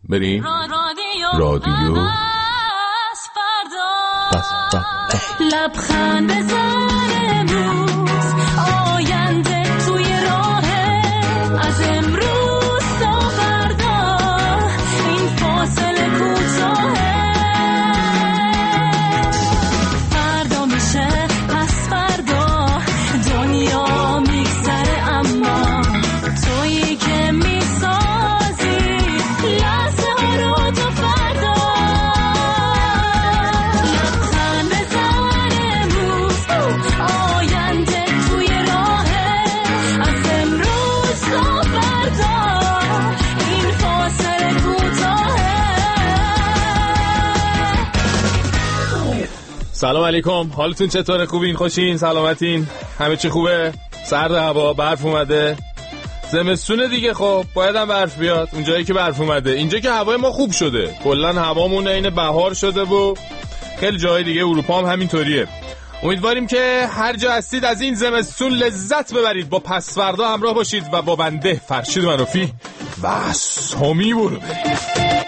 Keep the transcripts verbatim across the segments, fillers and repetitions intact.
بریم رادیو لبخند بزن امروز، آینده توی راهه، از امروز تا فردا این فاصله کوتاهه، فردا میشه پس فردا دنیا میگذره، اما تویی که میسازی لحظه ها رو تا فردا. لبخند بزن امروز، آینده توی راهه، از امروز تا فردا این فاصله کوتاهه. سلام علیکم، حالتون چطوره؟ خوبین؟ خوشین؟ سلامتین؟ همه چی خوبه؟ سرد هوا، برف اومده، زمستونه دیگه، خب باید هم برف بیاد اونجایی که برف اومده. اینجا که هوای ما خوب شده، کلن هوامون عین بهار شده و خیلی جای دیگه اروپا هم همینطوریه. امیدواریم که هر جا هستید از این زمستون لذت ببرید. با پسوردا همراه باشید و با بنده فرشید منافی و سامی برو برید.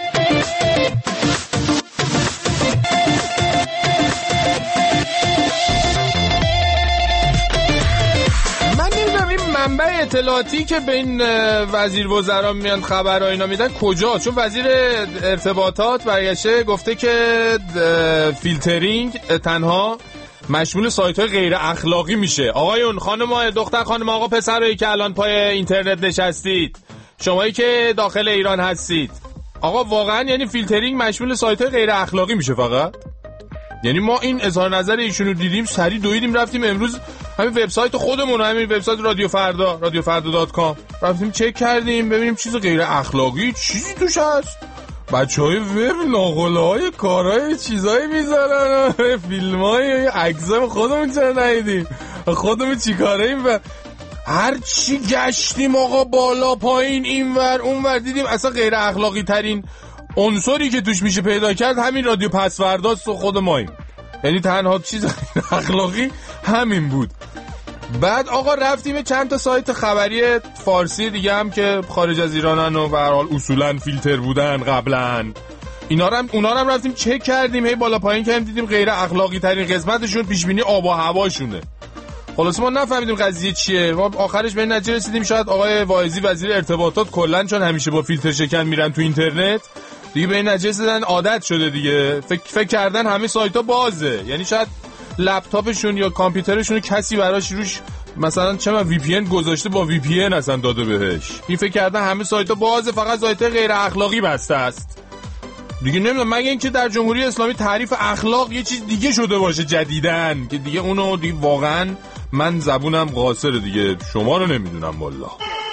منبع اطلاعاتی که به این وزیر وزرا میان خبر اینا میدن کجا؟ چون وزیر ارتباطات برگشته گفته که فیلترینگ تنها مشمول سایت های غیر اخلاقی میشه. آقایون، خانم، دختر، خانم، آقا، پسرایی که الان پای اینترنت نشستید، شمایی که داخل ایران هستید، آقا واقعا یعنی فیلترینگ مشمول سایت های غیر اخلاقی میشه فقط؟ یعنی ما این اظهار نظر ایشونو دیدیم، سری دویدیم رفتیم امروز همین وبسایت خودمون، همین وبسایت رادیو فردا، رادیو فردا دات کام، رفتیم چک کردیم ببینیم چیز غیر اخلاقی چیزی توش هست. بچهای وب ناقله‌های کارهای چیزایی میذارن، فیلمای عکسای خودمون چرا ندیدیم؟ خودمون چیکاره‌ایم؟ و هر چی گشتیم آقا، بالا پایین اینور اونور، دیدیم اصلا غیر اخلاقی ترین عنصری که توش میشه پیدا کرد همین رادیو پسورداست و خود ماییم. یعنی تنها چیز اخلاقی همین بود. بعد آقا رفتیم چند تا سایت خبری فارسی دیگه هم که خارج از ایرانن و به هر حال اصولا فیلتر بودن قبلا، اینا رو هم اونا رو هم رفتیم چک کردیم، هی بالا پایین کردیم، دیدیم غیر اخلاقی ترین قسمتشون پیش بینی آب و هواشونه. خلاص ما نفهمیدیم قضیه چیه. ما آخرش به این نتیجه رسیدیم شاید آقای واعظی وزیر ارتباطات کلا چون همیشه با فیلتر شکن میرن تو اینترنت دیگه، به این نتیجه رسیدن عادت شده دیگه، فکر فکر کردن همه سایت‌ها بازه. یعنی شاید لپتاپشون یا کامپیوترشون کسی براش روش مثلا چه من وی پی ان گذاشته، با وی پی ان اصلا داده بهش، این فکر کردن همه سایت‌ها بازه، فقط سایت غیر اخلاقی بسته است دیگه. نمیدونم مگه اینکه در جمهوری اسلامی تعریف اخلاق یه چیز دیگه شده باشه جدیدن که دیگه اونو دیگه واقعا من زبونم قاصره دیگه، شما رو نمیدونم والله.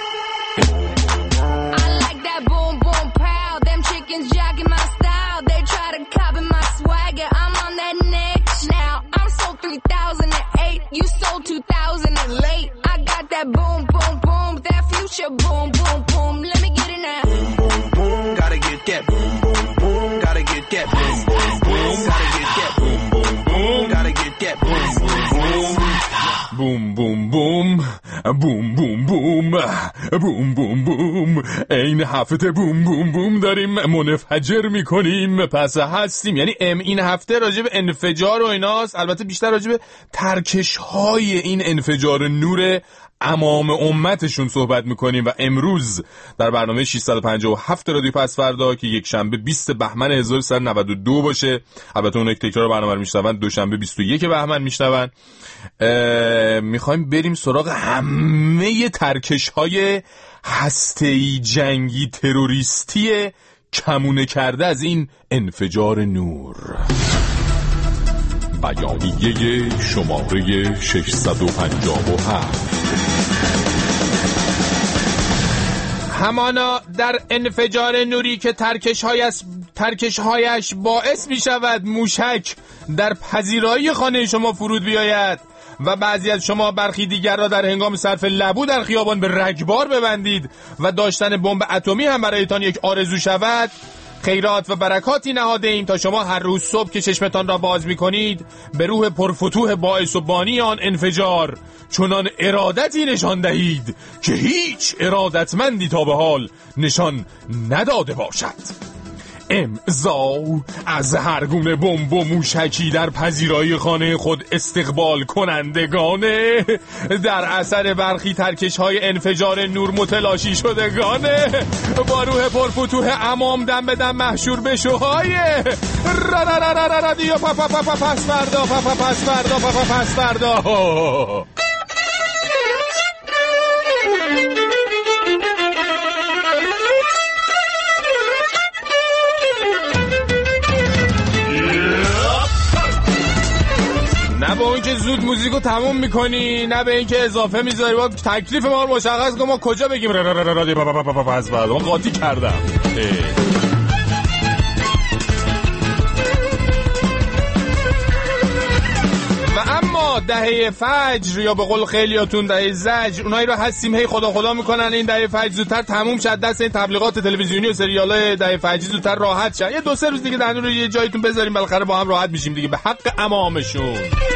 بوم بوم بوم بوم بوم بوم بوم بوم بوم، این هفته بوم بوم بوم داریم منفجر میکنیم، پس هستیم. یعنی ام این هفته راجع به انفجار و ایناست، البته بیشتر راجع به ترکش های این انفجار نور امام امتشون صحبت میکنیم. و امروز در برنامه ششصد و پنجاه و هفت رادیو پسوردا که یک شنبه بیست بهمن هزار و سیصد و نود و دو باشه، البته اونایی که تکرار برنامه رو میشنون دوشنبه بیست و یک بهمن میشنون، میخوایم بریم سراغ همه ترکش های هسته‌ای جنگی تروریستی کمونه کرده از این انفجار نور. بیانیه شماره ششصد و پنجاه و هفت. همانا در انفجار نوری که ترکش هایش, ترکش هایش باعث می شود موشک در پذیرایی خانه شما فرود بیاید و بعضی از شما برخی دیگر را در هنگام صرف لبو در خیابان به رگبار ببندید و داشتن بمب اتمی هم برایتان یک آرزو شود، خیرات و برکاتی نهاده ایم تا شما هر روز صبح که چشمتان را باز می کنید به روح پرفتوح باعث و بانی آن انفجار چنان ارادتی نشان دهید که هیچ ارادتمندی تا به حال نشان نداده باشد. امضا از هر گونه بمب و موشکی در پذیرایی خانه خود استقبال کنندگانه، در اثر برخی ترکش های انفجار نور متلاشی شدگانه، با روح پرفتوح امام دم به دم محشور به شوهای را را را را را رادیو پا پا پا پا پس فردا پا پا پس فردا پا پا پس فردا. نه به اون که زود موزیکو تموم میکنی، نه به این که اضافه میذاری. با تکلیف ما رو مشخص کن، ما کجا بگیم را را را را را را را پس بعد ما قاطی کردم. و اما دهه فجر یا به قول خیلیاتون دهه زجر، اونایی رو هستیم هی خدا خدا میکنن این دهه فجر زودتر تموم شد، دست این تبلیغات تلویزیونی و سریالای دهه فجر زودتر راحت شد، یه دو سه روز دیگه دندون رو یه جایتون بذاریم بالاخره با هم راحت میشیم دیگه به حق امامشون.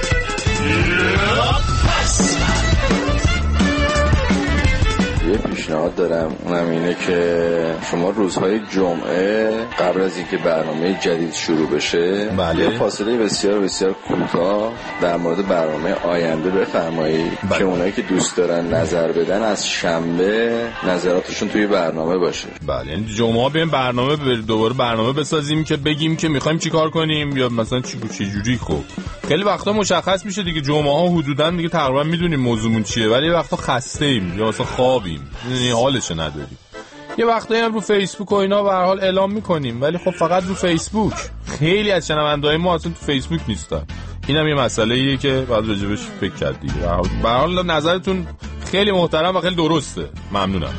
یه پیشنهاد دارم، اونم اینه که شما روزهای جمعه قبل از اینکه برنامه جدید شروع بشه بله. یه فاصله بسیار بسیار کوتاه در مورد برنامه آینده بفرمایید بله. که اونایی که دوست دارن نظر بدن از شنبه نظراتشون توی برنامه باشه. بله، یعنی جمعه بیایم برنامه دوباره برنامه بسازیم که بگیم که میخوایم چی کار کنیم یا مثلا چی چه جوری. خب خیلی وقتا مشخص میشه دیگه، جمعه ها حدوداً دیگه تقریبا میدونیم موضوعمون چیه، ولی وقتا خسته ایم یا مثلا خوابیم، یعنی حالش نداریم. یه وقتایی هم رو فیسبوک و اینا به هر حال اعلام میکنیم، ولی خب فقط رو فیسبوک. خیلی از شنونده‌های ما اصلا تو فیسبوک نیستن. اینم یه مسئله‌ایه که باید راجبش فکر کرد دیگه. به هر حال نظرتون خیلی محترم و خیلی درسته. ممنونم.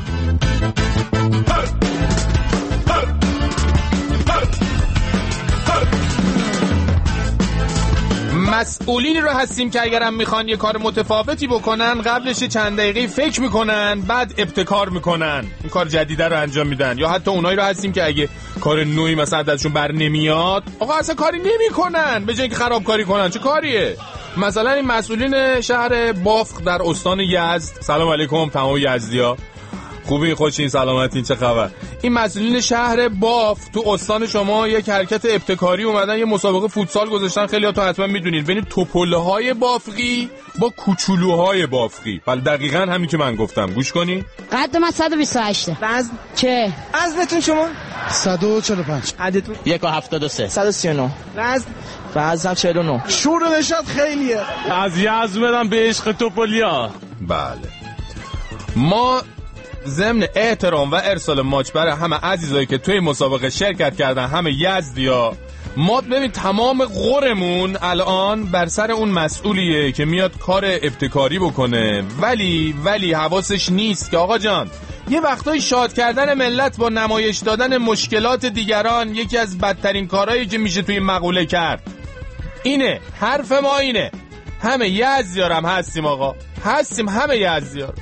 مسئولینی رو هستیم که اگرم میخوان یه کار متفاوتی بکنن قبلش چند دقیقه فکر میکنن، بعد ابتکار میکنن، این کار جدیده رو انجام میدن. یا حتی اونایی رو هستیم که اگه کار نوعی مثلا ازشون بر نمیاد آقا اصلا کاری نمیکنن، به جای اینکه خرابکاری کنن. چه کاریه؟ مثلا این مسئولین شهر بافق در استان یزد، سلام علیکم تمام یزدیا، خوبی خوشین سلامتین چه خبر؟ این مسئولین شهر باف تو استان شما یک حرکت ابتکاری اومدن، یه مسابقه فوتسال گذاشتن، خیلی ها تو حتما میدونید، بین توپلهای بافقی با کوچولوهای بافقی. ولی دقیقاً همین که من گفتم، گوش کنی. قد من صد و بیست و هشت. وزن چه؟ وزنتون شما؟ صد و چهل و پنج. قدتون؟ یک و هفتاد و سه. صد و سی و نه. وزن؟ وزنم چهل و نه. شور نشاد خیلیه. از یزد بدم به عشق توپلیا. بله، ما ضمن احترام و ارسال ماچ برای همه عزیزایی که توی مسابقه شرکت کردن، همه یزدیا، ما ببین تمام غرمون الان بر سر اون مسئولیه که میاد کار ابتکاری بکنه، ولی ولی حواسش نیست که آقا جان یه وقتای شاد کردن ملت با نمایش دادن مشکلات دیگران یکی از بدترین کارهایی که میشه توی مقوله کرد. اینه حرف ما، اینه همه یزدیارم هستیم آقا، هستیم همه یزدیار.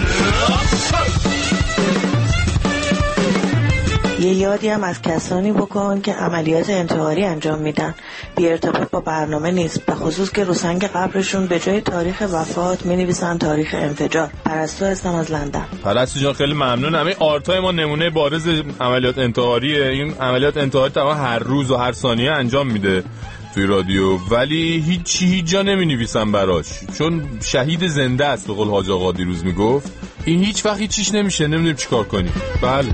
یه یادی هم از کسانی بکن که عملیات انتحاری انجام میدن بی ارتباط با برنامه نیست، به خصوص که رو سنگ قبرشون به جای تاریخ وفات می نویسن تاریخ انفجار. پرستو هستم از لندن. پرستو جان خیلی ممنونم. این آرتای ما نمونه بارز عملیات انتحاریه. این عملیات انتحاری تقریبا هر روز و هر ثانیه انجام میده توی رادیو، ولی هیچی هیچ جا نمی نویسن براش، چون شهید زنده است به قول حاج آقا دیروز میگفت. این هیچ وقت هیچیش نمیشه، نمیدونیم چیکار کنیم. بله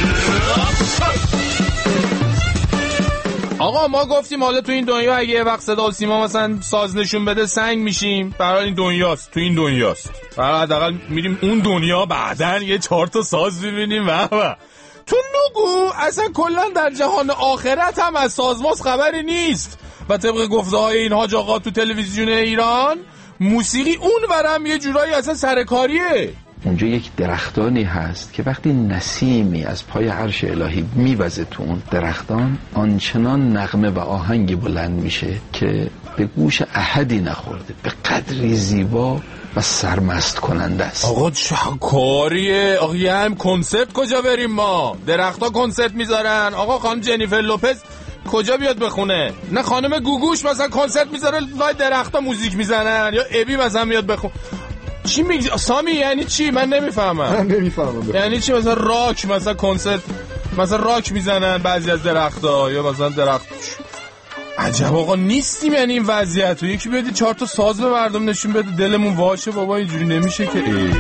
آقا ما گفتیم حالا تو این دنیا اگه یه وقت صدا و سیما مثلا ساز نشون بده سنگ میشیم، برای این دنیاست، تو این دنیاست، برای حداقل میریم اون دنیا بعدن یه چهار تا ساز ببینیم. و و تو نگو اصلا کلا در جهان آخرت هم از سازماز خبری نیست و طبق گفته های این حاج آقا تو تلویزیون ایران موسیقی اون برم یه جورایی اصلا سرکاریه. اونجا یک درختانی هست که وقتی نسیمی از پای عرش الهی میوزه تو اون درختان آنچنان نغمه و آهنگی بلند میشه که به گوش احدی نخورده، به قدری زیبا و سرمست کننده است. آقا چه کاریه؟ آقا یه هم کنسرت کجا بریم ما؟ درختا کنسرت میذارن. آقا خانم جنیفر لوپز کجا بیاد بخونه؟ نه خانم گوگوش مثلا کنسرت میذاره لای درختا موزیک میزنن، یا ابی مثلا میاد بخونه. چی میگی سامی؟ یعنی چی؟ من نمیفهمم. من نمیفهمم. یعنی چی مثلا راک مثلا کنسرت؟ مثلا راک میزنن بعضی از درخت‌ها، یا مثلا درخت. عجب آقا نیستیم یعنی این وضعیت. و یکی بیاد چهار تا ساز به مردم نشون بده دلمون واشه بابا، اینجوری نمیشه که. ای.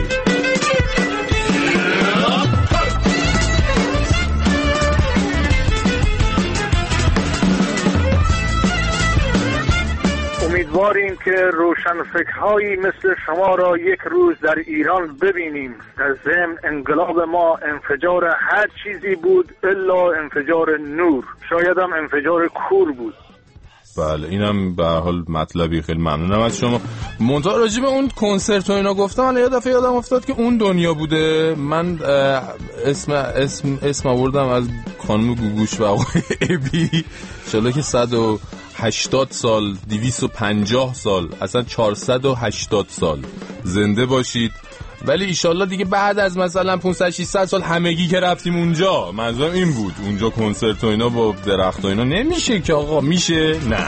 امیدواریم که روشنفکرهایی مثل شما را یک روز در ایران ببینیم. در ضمن انقلاب ما انفجار هر چیزی بود الا انفجار نور، شاید هم انفجار کور بود. بله اینم به هر حال مطلبی. خیلی ممنونم از شما. منتها راجع به اون کنسرت و اینا گفتم، حالا یه دفعه یادم افتاد که اون دنیا بوده. من اسم اسم اسم آوردم از خانم گوگوش و آقای ابی، ان شاءالله که صد و هشتاد سال، دویست و پنجاه سال، اصلا چهارصد و هشتاد سال زنده باشید. ولی ایشالله دیگه بعد از مثلا پانصد ششصد سال همگی که رفتیم اونجا، منظورم این بود اونجا کنسرت و اینا با درخت و اینا نمیشه که آقا، میشه؟ نه.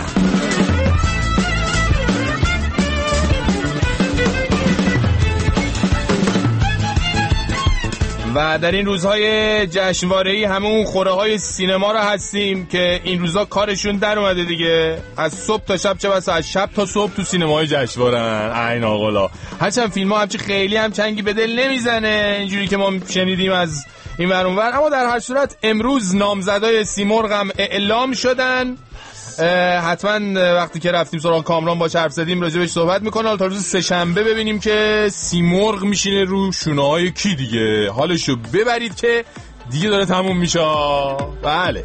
و در این روزهای جشنواره‌ای همون خوره های سینما را هستیم که این روزا کارشون در اومده دیگه. از صبح تا شب، چه بسا از شب تا صبح تو سینماهای جشنوارن. عین آقلا. هرچند فیلم ها همچی خیلی هم چنگی به دل نمیزنه اینجوری که ما شنیدیم از این ور اون ور، اما در هر صورت امروز نامزدای سیمرغ هم اعلام شدن. حتما وقتی که رفتیم سراغ کامران با حرف زدیم راجع بهش صحبت میکنه. تا روز سه‌شنبه ببینیم که سیمرغ میشینه رو شونه‌های کی دیگه. حالشو ببرید که دیگه داره تموم میشه. بله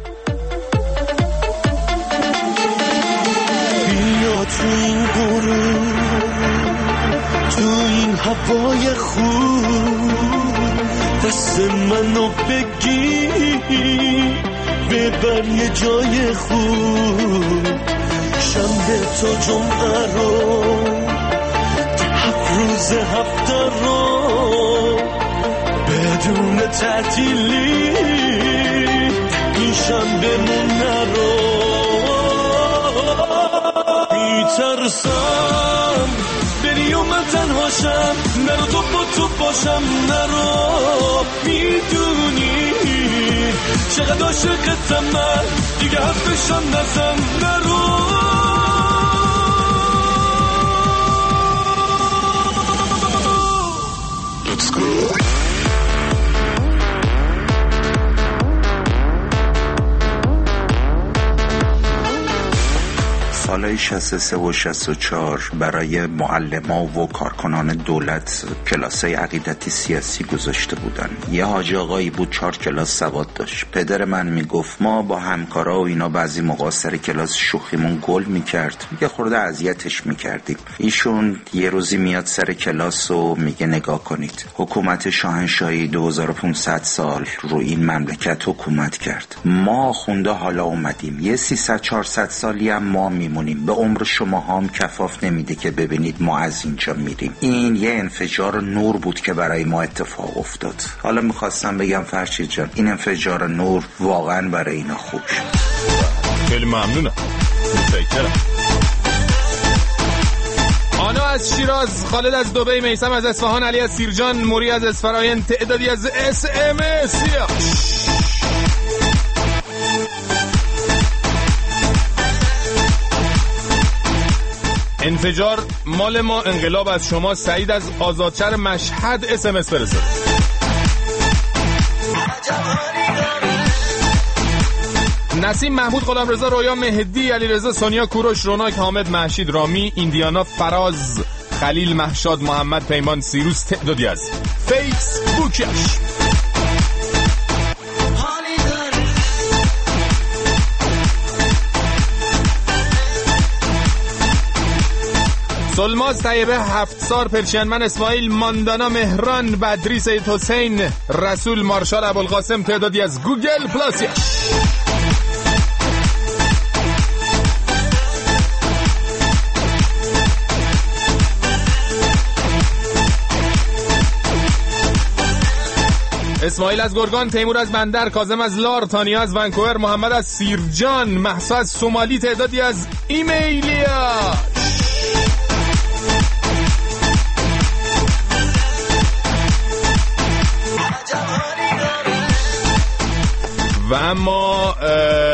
بیا تو این غروب، تو این هوای خوب، دست منو بگیر ببر یه جای خوب. شنبه تا جمعه رو، هفت روز هفته رو، بدون تعطیلی این شنبه مون نرو. میترسم بری و من تنهاشم، نرو تو با تو باشم، نرو. میدونی چقدر عاشقتم من، دیگه حرفشم نزن، نرو. Let's go. سالهای شصت و سه و شصت و چهار برای معلما و کارکنان دولت کلاسای عقیدتی سیاسی گذاشته بودن. یه حاجی آقایی بود چهار کلاس سواد داشت. پدر من میگفت ما با همکارا و اینا بعضی موقع سر کلاس شوخیمون گل میکرد، یه خورده اذیتش میکردیم. ایشون یه روزی میاد سر کلاس و میگه نگاه کنید، حکومت شاهنشاهی دو هزار و پانصد سال رو این مملکت حکومت کرد. ما خونده حالا اومدیم یه سیصد چهارصد سالی هم ما میمونیم. به عمر شما هم کفاف نمیده که ببینید ما از اینجا میریم. این یه انفجار نور بود که برای ما اتفاق افتاد. حالا میخواستم بگم فرشید جان، این انفجار نور واقعا برای اینا خوب شد. خیلی ممنونم. متشکرم. آنا از شیراز، خالد از دبی، میثم از اصفهان، علی از سیرجان، موری از اصفراین، تعدادی از اس ام اس. انفجار مال ما، انقلاب از شما. سعید از آزادشهر مشهد اس ام اس فرستاد. نسیم، محمود، غلامرضا، رویا، مهدی، علیرضا، سونیا، کوروش، روناک، حامد، محشید، رامی، ایندیانا، فراز، خلیل، محشاد، محمد، پیمان، سیروس، تعدادی از فیسبوکش. سلماز، طیبه، هفت‌سار، پرشینمن، اسماعیل، ماندانا، مهران، بدری، سید حسین، رسول، مارشال، ابوالقاسم، تعدادی از گوگل پلاسیش. اسماعیل از گرگان، تیمور از بندر، کاظم از لار، تانیا از ونکوور، محمد از سیرجان، مهسا از سومالی، تعدادی از ایمیلیاش. و اما اه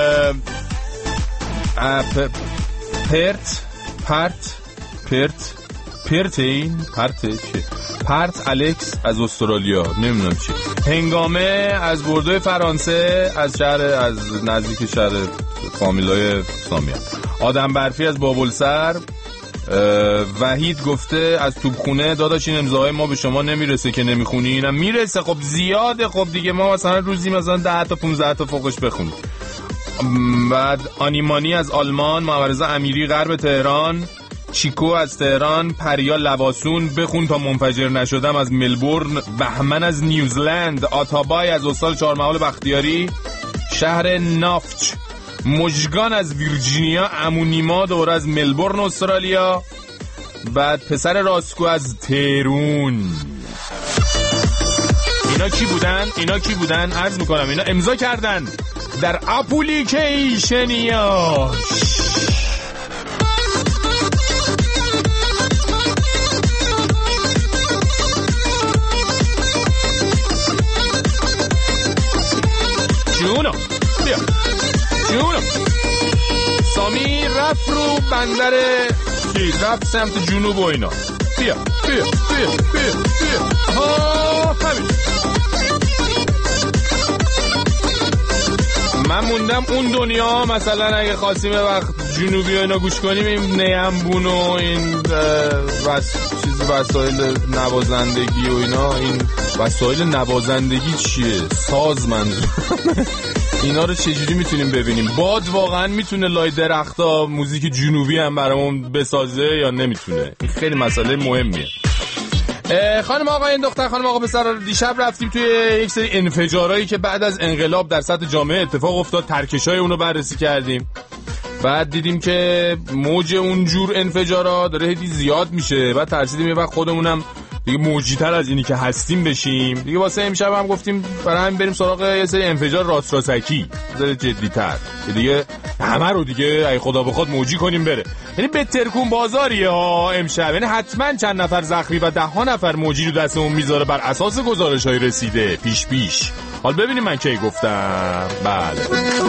اه پ... پرت پرت پرت پرت این پرت چه پرت الکس از استرالیا، نمیدونم چی. هنگامه از بوردو فرانسه، از شهر از نزدیک شهر فامیلای سامیان. آدم برفی از بابلسر. وحید گفته از توپخونه داداش این امضاهای ما به شما نمیرسه که نمیخونی. اینم میرسه، خب زیاده، خب دیگه ما مثلا روزی مثلا ده تا پونزده تا فوقش بخونیم. بعد آنیمانی از آلمان، محمد امیری غرب تهران، چیکو از تهران، پریا لواسون بخون تا منفجر نشدم از ملبورن، بهمن از نیوزلند، آتابای از استان چهارمحال بختیاری شهر نافچ، مژگان از ویرجینیا، امونیما دور از ملبورن استرالیا. بعد پسر راسکو از تهرون. اینا کی بودن؟ اینا کی بودن؟ عرض میکنم اینا امضا کردن در اپلیکیشنیاش. جونو بیا جونو. سامی رفت رو بندر کی رفت سمت جنوب و اینا. بیا بیا بیا بیا بیا ها همین. من موندم اون دنیا مثلا اگه خواستیم وقت جنوبی و اینا گوش کنیم این نیمبون و این وس... چیز وسایل نوازندگی و اینا. این وسایل نوازندگی چیه؟ ساز منظور. اینا رو چجوری میتونیم ببینیم؟ باد واقعا میتونه لای درختا موزیک جنوبی هم برامون بسازه یا نمیتونه؟ این خیلی مسئله مهمیه. خانم آقا این دختر خانم آقا پسر، دیشب رفتیم توی یک سری انفجارهایی که بعد از انقلاب در سطح جامعه اتفاق افتاد، ترکشای اونو بررسی کردیم. بعد دیدیم که موج اونجور انفجارها داره هدی زیاد میشه. بعد ترسیدیم یه وقت خودمونم دیگه موجی‌تر از اینی که هستیم بشیم دیگه. واسه امشب هم گفتیم برای همین بریم سراغ یه سری انفجار راست راستکی ذره جدی‌تر که دیگه همه رو دیگه ای خدا بخواد موجی کنیم بره. یعنی به ترکون بازاریه ها امشب. یعنی حتما چند نفر زخمی و ده ها نفر موجی رو دستمون میذاره بر اساس گزارش‌های رسیده پیش پیش. حال ببینیم من کی گفتم. بله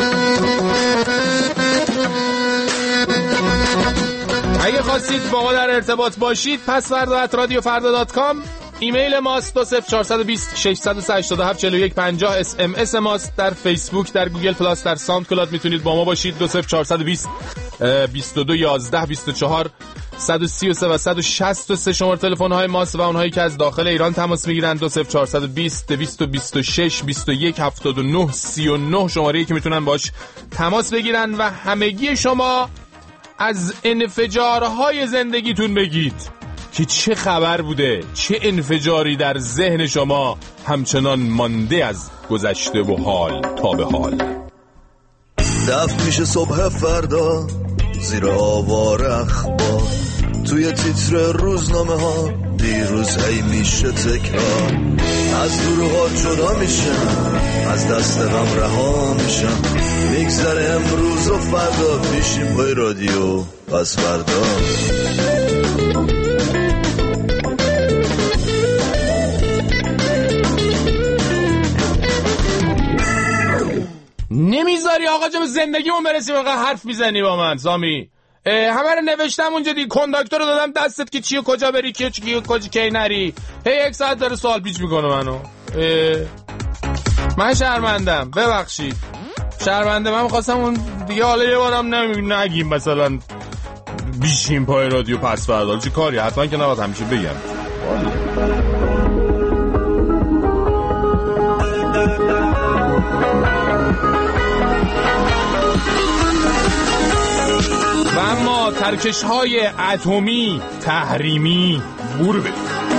اگه خواستید با ما در ارتباط باشید پسورد ات رادیو فردا دات کام، ایمیل ماست دو صفر چهار دو صفر شش هشت هفت چهار یک پنجاه، اس ام اس ماست در فیسبوک، در گوگل پلاس، در ساوند کلاد میتونید با ما باشید. دو صفر چهار دو صفر بیست و دو یازده بیست و چهار صد و سی و سه و صد و شصت و سه شماره تلفن های ماست و اونهایی که از داخل ایران تماس میگیرن دو صفر چهار دو صفر دویست و بیست و شش بیست و یک هفتاد و نه سی و نه شماره‌ای که میتونن باش تماس بگیرن و همگی شما از انفجارهای زندگیتون بگید که چه خبر بوده، چه انفجاری در ذهن شما همچنان مانده از گذشته و حال تا به حال. دفت میشه صبح فردا زیر آوار اخبار، توی تیتر روزنامه ها دیروز هی میشه تکرار. از دروغا جدا میشم، از دست غم رها میشم، میگذره امروز و فردا پیشیم پای رادیو پس فردا. نمیذاری آقا جا به زندگیمون برسیم آقا حرف میزنی با من سامی. همه رو نوشتم اونجا دی، کنداکتور رو دادم دستت که چیه کجا بری که چیه کجا کی نری. هی یک ساعت داره سوال پیچ میکنه منو. من شرمندم ببخشید شرمنده. من میخواستم اون دیگه حالا یه بارم نمی... نگیم مثلا بیشیم پای رادیو پس فردا چه کاری، حتما که نباید همیشه بگم. و اما ترکش های اتمی تحریمی بور برید.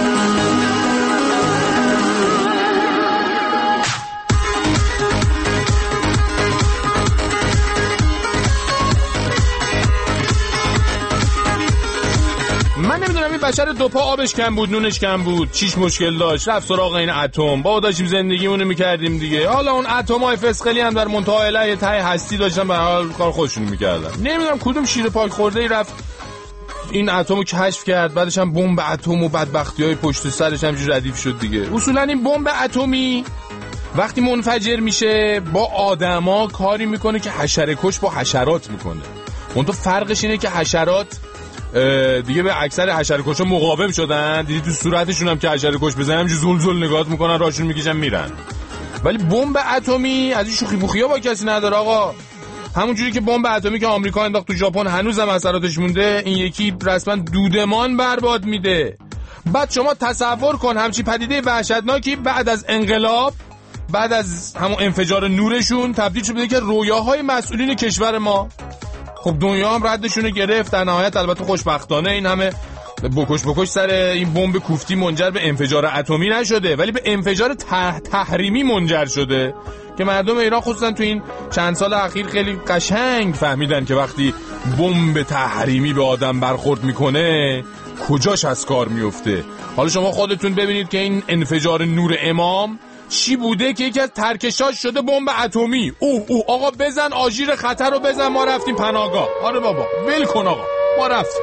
من نمیدونم این بشر دو پا آبش کم بود نونش کم بود چیش مشکل داشت رفت سراغ این اتم. با داشتیم زندگیمونو میکردیم دیگه. حالا اون اتمای فسقلی هم در منتهای الهی ته هستی داشتن به حال کار خودشون میکردن. نمیدونم کدوم شیر پاک خورده ای رفت این اتمو کشف کرد، بعدش هم بمب اتم و بدبختیای پشت سرش همینجوری ردیف شد دیگه. اصولا این بمب اتمی وقتی منفجر میشه با آدما کاری میکنه که حشره کش با حشرات میکنه. اون تو فرقش اینه که حشرات دیگه به اکثر حشره کشا مقاوم شدن، دیدی تو صورتشون هم که حشره کش بزنن همینجوری زل زل نگاهت میکنن، راشون میکشن میرن. ولی بمب اتمی از این شوخی پوخیا با کسی نداره آقا. همونجوری که بمب اتمی که آمریکا انداخت تو ژاپن هنوزم اثراتش مونده، این یکی رسما دودمان برباد میده. بعد شما تصور کن همچی پدیده وحشتناکی بعد از انقلاب، بعد از همون انفجار نورشون تبدیل شده که رویاهای مسئولین کشور ما. خب دنیا هم ردشون گرفت در نهایت. البته خوشبختانه این همه بکش بکش سر این بمب کوفتی منجر به انفجار اتمی نشده، ولی به انفجار ته... تحریمی منجر شده که مردم ایران خصوصا تو این چند سال اخیر خیلی قشنگ فهمیدن که وقتی بمب تحریمی به آدم برخورد میکنه کجاش از کار میفته. حالا شما خودتون ببینید که این انفجار نور امام چی بوده که یکی از ترکشاش شده بمب اتمی. اوه اوه آقا بزن آژیر خطر رو بزن، ما رفتیم پناهگاه. آره بابا ول کن آقا، ما رفتیم.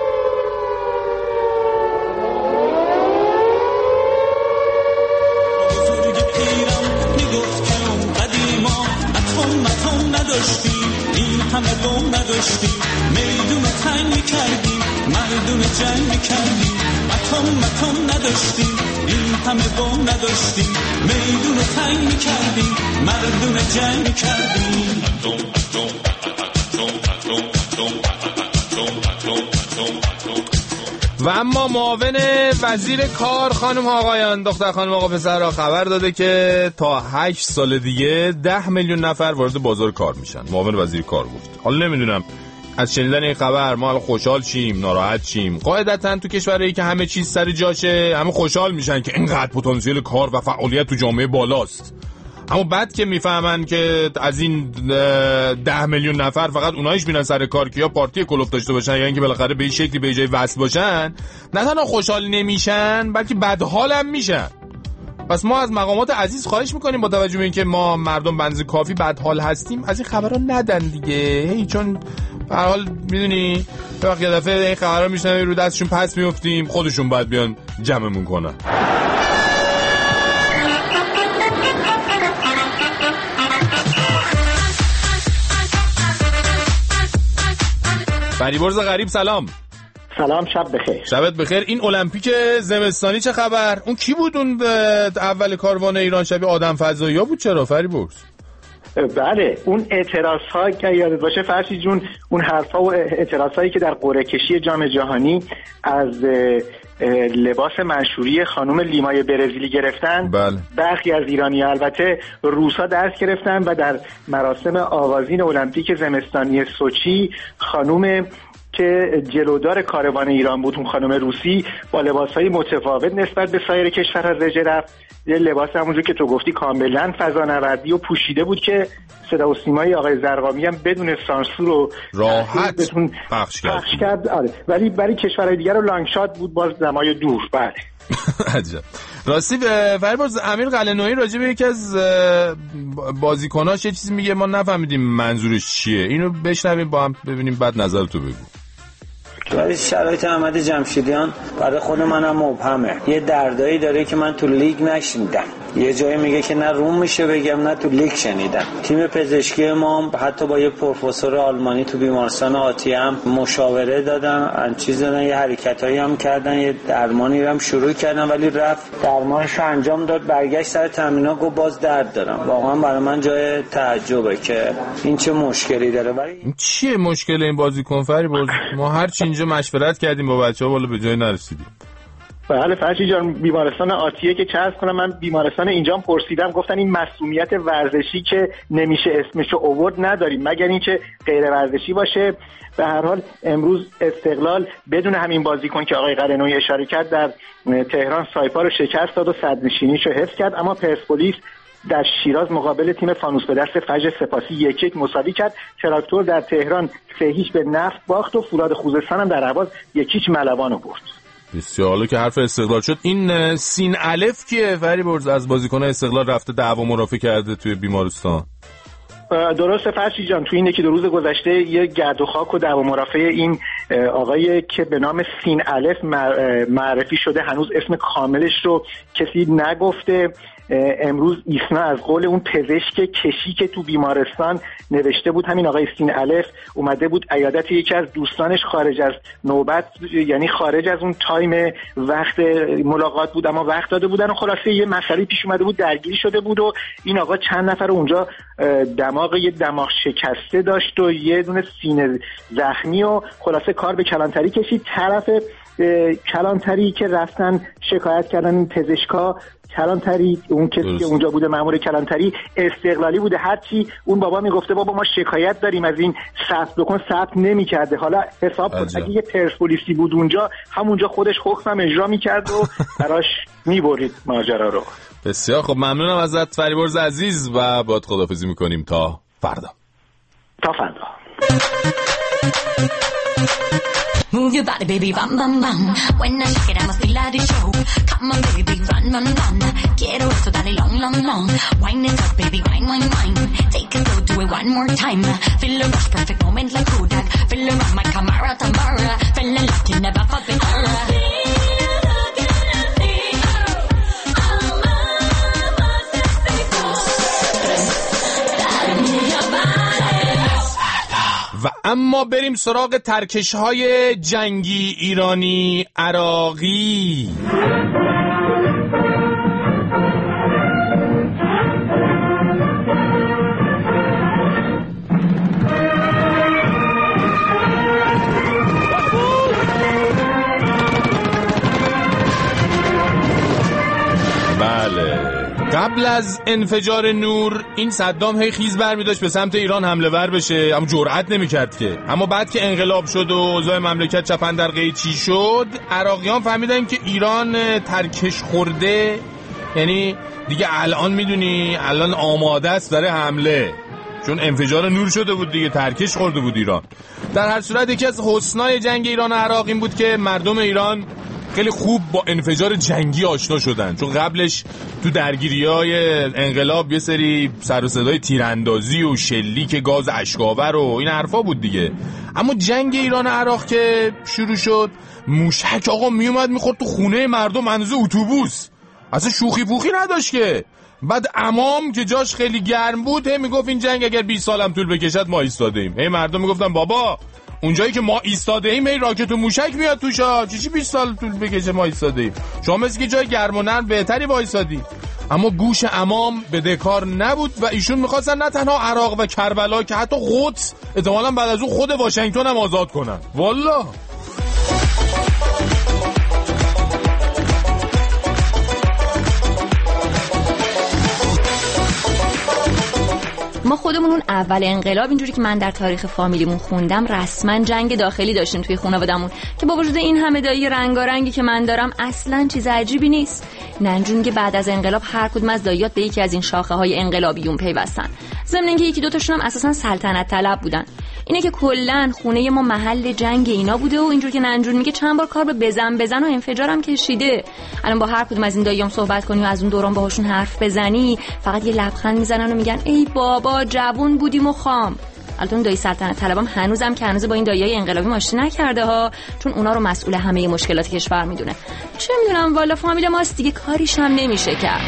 این همه بم نداشتیم، میدون رو تنگ میکردیم، مردم جنگ میکردیم. اتم اتم نداشتیم، این همه بم نداشتیم، میدون رو تنگ میکردیم، مردم جنگ میکردیم. و اما معاون وزیر کار خانم آقایان، دختر خانم آقا پسر را خبر داده که تا هشت سال دیگه ده میلیون نفر وارد بازار کار میشن. معاون وزیر کار گفت. حالا نمیدونم از شنیدن این خبر ما حالا خوشحال شیم ناراحت شیم. قاعدتاً تو کشورایی که همه چیز سر جاشه همه خوشحال میشن که اینقدر پتانسیل کار و فعالیت تو جامعه بالاست. اما بعد که میفهمن که از این ده میلیون نفر فقط اونایش میرن سر کار که یا پارتی کلوف داشته باشن یا اینکه بالاخره به این شکلی به جای وصل باشن، نه تنها خوشحال نمیشن بلکه بدحال هم میشن. پس ما از مقامات عزیز خواهش میکنیم با توجه به اینکه ما مردم بنز کافی بدحال هستیم از این خبرها ندن دیگه. هی چون به هر حال میدونی وقتی یه دفعه این خبرها میشنویم رو دستشون پس میافتیم، خودشون باید بیان جمعمون کنن. فریبرز غریب سلام. سلام، شب بخیر. شبت بخیر. این المپیک زمستانی چه خبر؟ اون کی بود اون اول کاروان ایران شبیه آدم فضایی ها بود؟ چرا فریبرز؟ بله اون اعتراض ها که یادت باشه فرشی جون، اون حرفا و اعتراض هایی که در قرعه کشی جام جهانی از لباس منشوری خانم لیمای برزیلی گرفتن. بله. برخی از ایرانی البته روسا درس گرفتن و در مراسم آغازین المپیک زمستانی سوچی خانم که جلودار کاروان ایران بود، اون خانم روسی، با لباسهای متفاوت نسبت به سایر کشورها رژه رفت. یه لباس همونجور که تو گفتی کاملا فضانوردی و پوشیده بود که صدا و سیمای آقای زرقامی هم بدون سانسور و راحت پخش کرد, پخش کرد. آره. ولی برای کشورهای دیگر رو لانگ شات بود، باز دمای دور. بله عجب. راستی فریبرز امیر قلعه‌نویی راجع به یکی از بازیکناش یه چیزی میگه، ما نفهمیدیم منظورش چیه. اینو بشنویم با هم ببینیم بعد نظرتو بگو. ولی شرایط احمد جمشیدیان برای خود منم مبهمه. یه دردایی داره که من تو لیگ نشنیدم. یه جایی میگه که نه روم میشه بگم نه تو لیگ شنیدم. تیم پزشکی ما حتی با یه پروفسور آلمانی تو بیمارستان آتیه هم مشاوره دادن، ان چیز دادن، یه حرکتایی هم کردن، یه درمانی هم شروع کردن، ولی رفت درمانش انجام داد، برگشت سر تمرین‌ها گفت باز درد دارم. واقعا برای من جای تعجبه که این چه مشکلی داره. ولی این چیه مشکل این بازیکن فریبرز؟ ما هر چی اینجا مشورت کردیم با بچه‌ها ولی به جای نرسیدیم. بله فرشی جان، بیمارستان آتیه که چه عرض کنم، من بیمارستان اینجا پرسیدم، گفتن این مسئولیت ورزشی که نمیشه اسمشو آورد نداریم مگر اینکه غیر ورزشی باشه. به هر حال امروز استقلال بدون همین بازیکن که آقای قلعه‌نویی اشاره کرد در تهران سایپا رو شکست داد و صدرنشینیشو حفظ کرد، اما پرسپولیس در شیراز مقابل تیم فانوس به دست فجر سپاسی یک یک مساوی کرد. تراکتور در تهران سه هیچ به نفت باخت و فولاد خوزستان هم در اهواز یک هیچ ملوان رو برد. بسیار حالا که حرف استقلال شد، این سین الف کیه فریبرز از بازیکن‌های استقلال رفته دعوا مرافعه کرده توی بیمارستان؟ درسته فرشی جان، توی این یکی دو روز گذشته یه گرد و خاک و دعوا مرافعه این آقای که به نام سین الف معرفی شده، هنوز اسم کاملش رو کسی نگفته. امروز ایسنا از قول اون پزشک کشی که تو بیمارستان نوشته بود، همین آقای سین الف اومده بود عیادت یکی از دوستانش خارج از نوبت، یعنی خارج از اون تایم وقت ملاقات بود اما وقت داده بودن و خلاصه یه مسئله پیش اومده بود، درگیری شده بود و این آقا چند نفر اونجا دماغ یه دماغ شکسته داشت و یه دونه سینه زخمی و خلاصه کار به کلانتری کشید. طرف کلانتری که رفتن شکایت کردن این پزشکا، کلانتری اون کسی که اونجا بوده مأمور کلانتری استقلالی بوده، هرچی اون بابا میگفته بابا ما شکایت داریم از این ثبت بکن ثبت نمیکرده. حالا حساب کن اگه یه پرسپولیسی بود اونجا همونجا خودش حکمم اجرا میکرد و براش میبرید ماجرا رو. بسیار خب، ممنونم ازت فریبرز عزیز و باهات خداحافظی میکنیم تا فردا. تا فردا. Move your body, baby, bam, bam, bam. When I shake it, I must be like a show. Come on, baby, run, run, run. Quiero esto, dale long, long, long. Wine it up, baby, wine, wine, wine. Take it slow, do it one more time. Feel a rush, perfect moment like Kodak. Feel around my Camara, Tamara. Fell in love, can never fuck with her. و اما بریم سراغ ترکش‌های جنگی ایرانی عراقی. بله، قبل از انفجار نور این صدام هی خیز برمی داشت به سمت ایران حمله ور بشه، اما جرئت نمی کرد که. اما بعد که انقلاب شد و اوضاع مملکت چپن قیچی شد، عراقیان فهمیدن که ایران ترکش خورده، یعنی دیگه الان میدونی الان آماده است برای حمله، چون انفجار نور شده بود دیگه، ترکش خورده بود ایران. در هر صورت یکی از حسنای جنگ ایران و عراق این بود که مردم ایران خیلی خوب با انفجار جنگی آشنا شدن، چون قبلش تو درگیری‌های انقلاب یه سری سر و صدای تیراندازی و شلیک گاز اشک‌آور و این حرفا بود دیگه. اما جنگ ایران و عراق که شروع شد، موشک آقا میومد میخورد تو خونه مردم اندازه اتوبوس، اصلا شوخی پوخی نداشت که. بعد عمام که جاش خیلی گرم بود هی میگفت این جنگ اگر بیست سال هم طول بکشد ما ایستاده ایم. هی مردم میگفتن بابا اونجایی که ما ایستاده ایم هی راکت و موشک میاد توشا، چی بیست سال طول بکشه ما ایستاده ایم، شما مثل که جای گرم و نرم بهتری وایسادی. اما گوش عمام بدهکار نبود و ایشون میخواستن نه تنها عراق و کربلا که حتی قدس احتمالاً بعد از اون خود واشنگتن هم آزاد کنن. والله ما خودمون اون اول انقلاب اینجوری که من در تاریخ فامیلیمون خوندم رسما جنگ داخلی داشتیم توی خانواده‌مون که با وجود این همه دایی رنگارنگی که من دارم اصلا چیز عجیبی نیست. ننجون که بعد از انقلاب هر کدوم از داییات به یکی از این شاخه های انقلابیون پیوستن، ضمن اینکه یکی دو تاشون هم اساسا سلطنت طلب بودن. اینه که کلا خونه ما محل جنگ اینا بوده و اینجوری که ننجون میگه چند بار کار به بزن بزن و انفجارم کشیده. الان با هر کدوم از این داییام صحبت کنی و از اون دوران باهاشون حرف بزنی فقط یه لبخند میزنن و میگن ای بابا جوون بودیم و خام. البته دایی سلطنت طلبم هنوزم که هنوز با این داییای انقلابی آشتی نکرده ها، چون اونا رو مسئول همه مشکلات کشور میدونه. چه میدونم والا فامیل ماست دیگه، کاریش هم نمیشه کرد.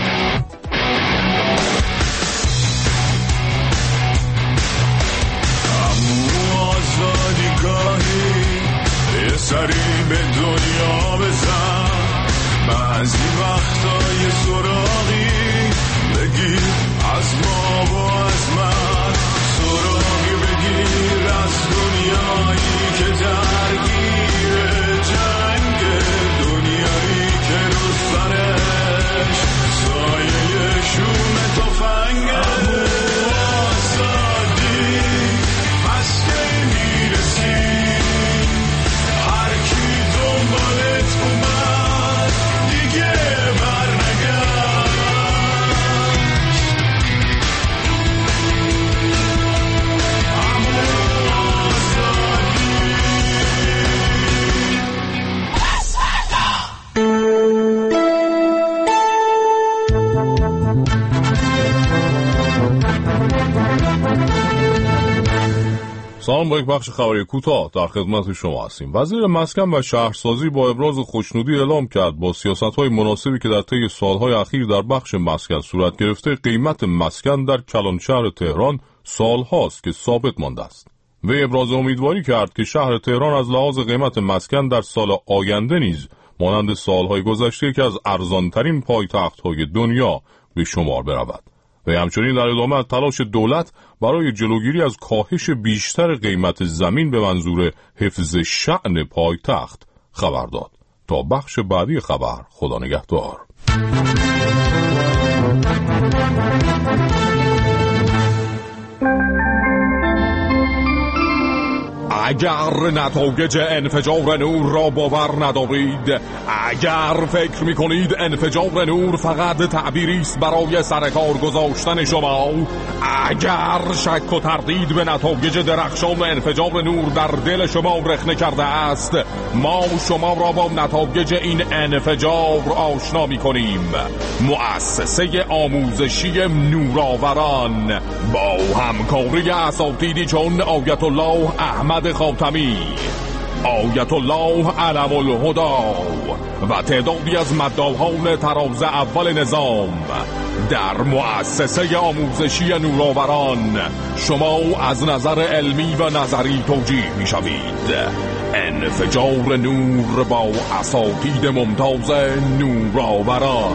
سری به دنیا بزن، بعضی وقتا یه سراغی بگیر از ما و از من، سراغی بگیر از دنیایی که درگیر جنگ، دنیایی که رو سرش سایه سلام، با یک بخش خبری کوتاه در خدمت شما هستیم. وزیر مسکن و شهرسازی با ابراز خوشنودی اعلام کرد با سیاست‌های مناسبی که در طی سالهای اخیر در بخش مسکن صورت گرفته، قیمت مسکن در کلانشهر تهران سالهاست که ثابت مانده است. وی ابراز امیدواری کرد که شهر تهران از لحاظ قیمت مسکن در سال آینده نیز مانند سالهای گذشته که از ارزانترین پایتخت‌های دنیا به شمار برود. و همچنین در ادامه از تلاش دولت برای جلوگیری از کاهش بیشتر قیمت زمین به منظور حفظ شأن پایتخت خبر داد. تا بخش بعدی خبر، خدا نگهدار. اگر نتایج انفجار نور را باور ندارید، اگر فکر میکنید انفجار نور فقط تعبیری است برای سرکار گذاشتن شما، اگر شک و تردید به نتایج درخشان انفجار نور در دل شما رخنه کرده است، ما شما را با نتایج این انفجار آشنا میکنیم. مؤسسه آموزشی نورآوران با همکاری اساتیدی چون آیت الله احمد خاتمی، آیت الله علم الهدا و تعدادی از مداحان تراز اول نظام در مؤسسه آموزشی نورآوران شما از نظر علمی و نظری توجیه می شوید. انفجار نور با اساتید ممتاز نورآوران.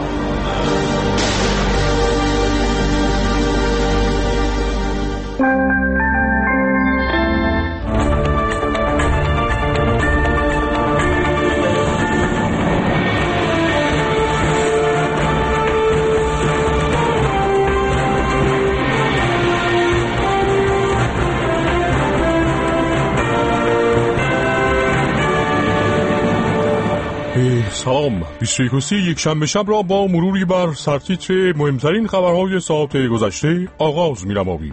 سلام، بیست و یک و سی یک شنبه شب را با مروری بر سرتیتر مهمترین خبرهای ساعت گذشته آغاز می‌نماییم.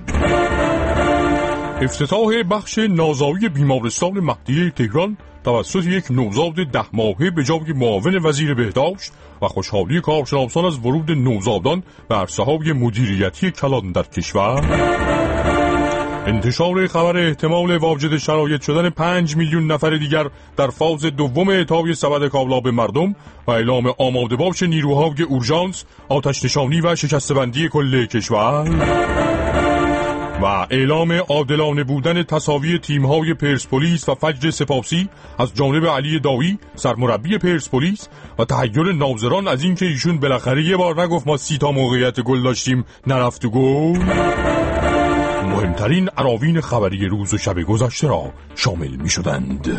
افتتاح بخش نازایی بیمارستان مهدیه تهران توسط یک نوزاد ده ماهه به جای معاون وزیر بهداشت و خوشحالی کارشناسان از ورود نوزادان به عرصه‌های مدیریتی کلان در کشور. انتشار خبر احتمال واجد شرایط شدن پنج میلیون نفر دیگر در فاز دوم اعطای سبد کالا به مردم و اعلام آماده باش نیروهای اورژانس، آتش نشانی و شکسته‌بندی کل کشور. و اعلام عادلانه بودن تساوی تیم‌های پرسپولیس و فجر سپاسی از جانب علی داوی سرمربی پرسپولیس و تحیر ناظران از اینکه ایشون بالاخره یه بار نگفت ما سی تا موقعیت گل داشتیم نرفت گل. مهمترین عناوین خبری روز و شب گذشته را شامل می شدند.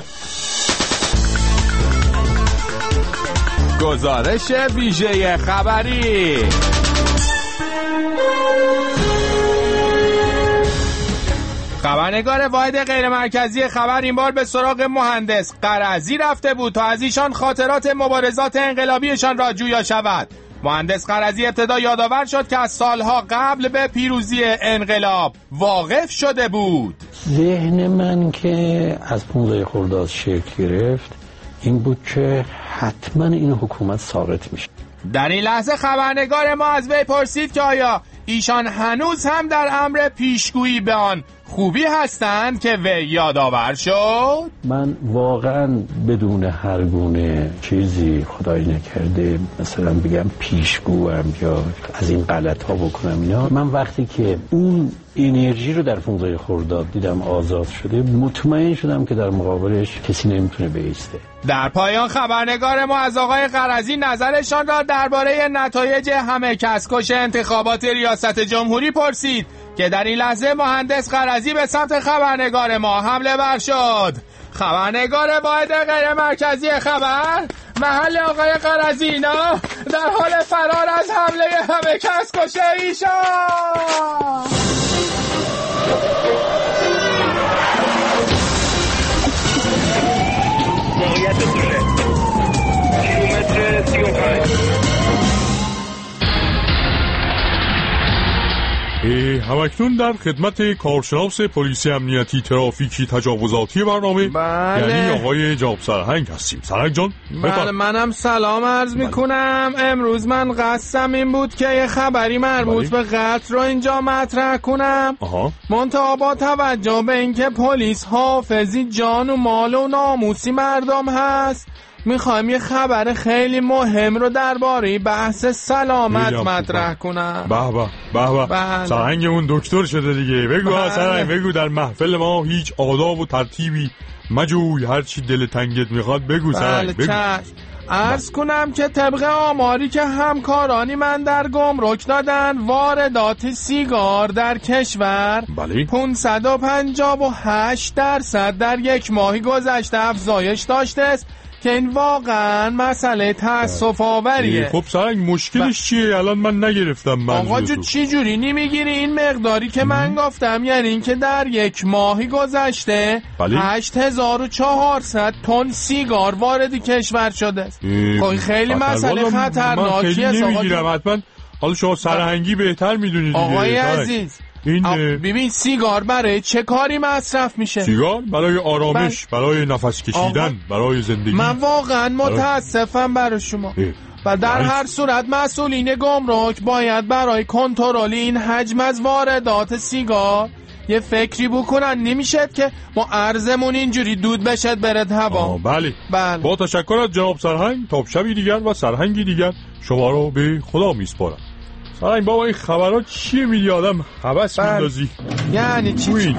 گزارش ویژه خبری. خبرنگار واحد غیر مرکزی خبر این بار به سراغ مهندس قرضی رفته بود تا از ایشان خاطرات مبارزات انقلابیشان را جویا شود. مهندس قرضی ابتدا یادآور شد که از سالها قبل به پیروزی انقلاب واقف شده بود. ذهن من که از پانزده خرداد شکل گرفت این بود که حتما این حکومت ساقط میشه. در این لحظه خبرنگار ما از وی پرسید که آیا ایشان هنوز هم در امر پیشگویی به آن خوبی هستند که وی یادآور شد؟ من واقعا بدون هر گونه چیزی خدای نکرده مثلا بگم پیشگوام یا از این غلط ها بکنم اینا، من وقتی که اون انرژی رو در پانزده خرداد دیدم آزاد شده مطمئن شدم که در مقابلش کسی نمیتونه بایسته. در پایان خبرنگار ما از آقای قرضی نظرشان را درباره نتایج همه کس کش انتخابات ریاست جمهوری پرسید که در این لحظه مهندس قرضی به سمت خبرنگار ما حمله ور شد. خبرنگار واحد غیر مرکزی خبر محل آقای قرضی اینا در حال فرار از حمله همه کس کش ایشان. موقعیت دوله کیلومتر سی و پنج. همکنون در خدمت کارشناس پلیس امنیتی ترافیکی تجاوزاتی برنامه بله. یعنی آقای جناب سرهنگ هستیم. سرهنگ جان بله منم سلام عرض بله. میکنم. امروز من قصدم این بود که یه خبری مربوط بله. به قتل رو اینجا مطرح کنم. منتها با توجه به اینکه پلیس حافظی جان و مال و ناموسی مردم هست، میخوایم یه خبر خیلی مهم رو درباره بحث سلامت مطرح کنم. به به به به سرهنگمون دکتر شده دیگه. بگو سرهنگ بگو، در محفل ما هیچ آداب و ترتیبی مجوی، هر چی دل تنگت میخواد بگو سرهنگ بگو. عرض کنم که طبق آماری که همکارانی من در گمرک دادن، واردات سیگار در کشور بله. پانصد و پنجاه و هشت درصد در یک ماهی گذشته افزایش داشته است که این واقعا مسئله تأسف آوریه. خب سرنگ مشکلش ب... چیه؟ الان من نگرفتم. آقا جو چی جوری نمیگیری؟ این مقداری که من گفتم یعنی این که در یک ماهی گذشته هشت هزار و چهارصد تن سیگار وارد کشور شده است. خب خیلی مسئله خطرناکیه. من نمیگیرم حتما. حالا شما سرهنگی بهتر میدونید. آقای عزیز این ببین سیگار برای چه کاری مصرف میشه؟ سیگار برای آرامش، بل... برای نفس کشیدن، آقا... برای زندگی. من واقعا متاسفم برای شما. و در باید. هر صورت مسئولین گمرک باید برای کنترل این حجم از واردات سیگار یه فکری بکنن. نمیشه که ما ارزمون اینجوری دود بشه برد هوا. بله. بله با تشکر از جناب سرهنگ. تا شبی دیگر و سرهنگی دیگر شما رو به خدا میسپارم. سرهنگ بابا این خبرات چیه میدی آدم حوث میندازی؟ یعنی چی؟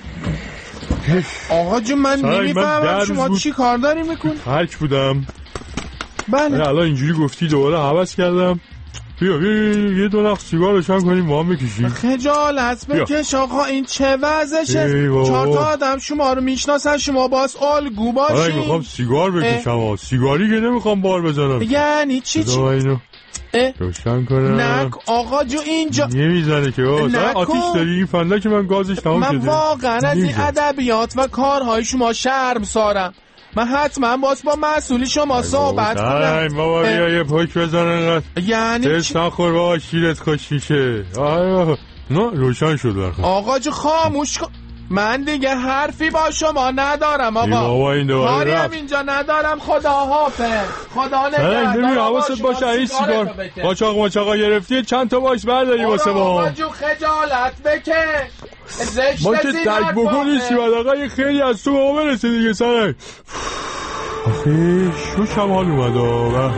آقا جون من نمیفهمم شما چی کار داری میکنی؟ خرک بودم. بله الان اینجوری گفتی دوباره حوث کردم. بیا بیا یه دو نخ سیگار روشن کنیم با هم بکشیم. خجالت بکش آقا، این چه وضعشه؟ چهار تا آدم شما رو میشناسن، شما باز الگو باشین. آره میخوام سیگار بکشم. سیگاری که نمیخوام بار بزنم. یعنی چی چی؟ روشن کنم. نک آقا جو اینجا نمیزنه که آتیش داری. این فندک من گازش تمام شده. من واقعا از این ادبیات و کارهای شما شرم سارم. من حتما باز با مسئولی شما صحبت کنم. نه بابا بیا یه پاک بزن انقدر. یعنی دست نخور بابا شیرت خوش میشه. نه روشن شد برخواه. آقا جو خاموش کن. من دیگه حرفی با شما ندارم آقا. کاری هم اینجا ندارم. خدا حافظ. خدا نگهدار. نمی حواست باشه این سیگار قاچاق ماچاقا گرفتی چند تا باش برداری واسه ما. آقا جو خجالت بکش. ما که تک بکنی سیباد آقا یه خیلی از تو به ما برسه دیگه سرک. آخه شوشم حال اومده.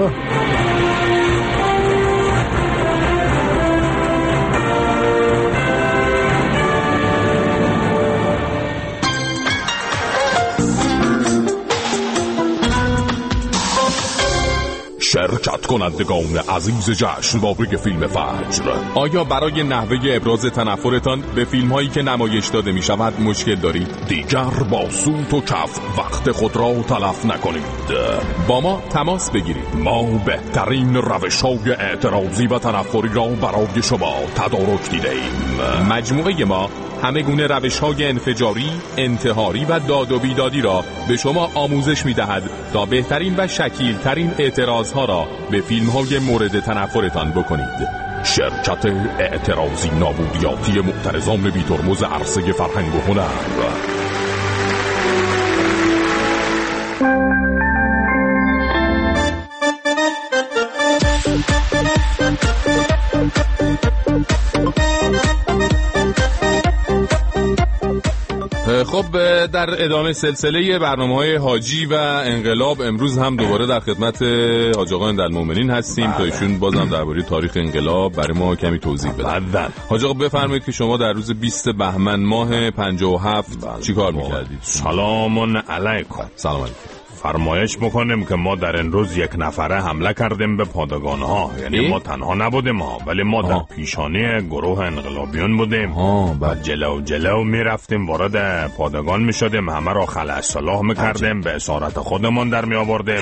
شرکت کنندگان عزیز جشنواره فیلم فجر، آیا برای نحوه ابراز تنفرتان به فیلم هایی که نمایش داده می شود مشکل دارید؟ دیگر با سوت و کف وقت خود را تلف نکنید. با ما تماس بگیرید. ما بهترین روش های اعتراضی و تنفری را برای شما تدارک دیده ایم. مجموعه ما همه گونه روش‌های انفجاری، انتحاری و داد و بیدادی را به شما آموزش می‌دهد تا بهترین و شکیل‌ترین اعتراض‌ها را به فیلم‌های مورد تنفرتان بکنید. شرکت اعتراضی نابودیاتی معترضان بی‌ترمز عرصه فرهنگ و هنر. خب در ادامه سلسله برنامه‌های حاجی و انقلاب امروز هم دوباره در خدمت حاج آقا اندالمومنین هستیم تا ایشون بازم درباره تاریخ انقلاب برای ما کمی توضیح بدن. حاج آقا بفرمایید که شما در روز بیست بهمن ماه پنجاه و هفت چی کار می‌کردید؟ سلام علیکم. سلام علیکم. فرمایش میکنیم که ما در این روز یک نفره حمله کردیم به پادگان ها. یعنی ای؟ ما تنها نبودیم ها، ولی ما آه. در پیشانی گروه انقلابیون بودیم و جلو جلو میرفتیم وارد پادگان میشدیم، همه را خلع سلاح میکردیم، به اسارت خودمون در میآوردیم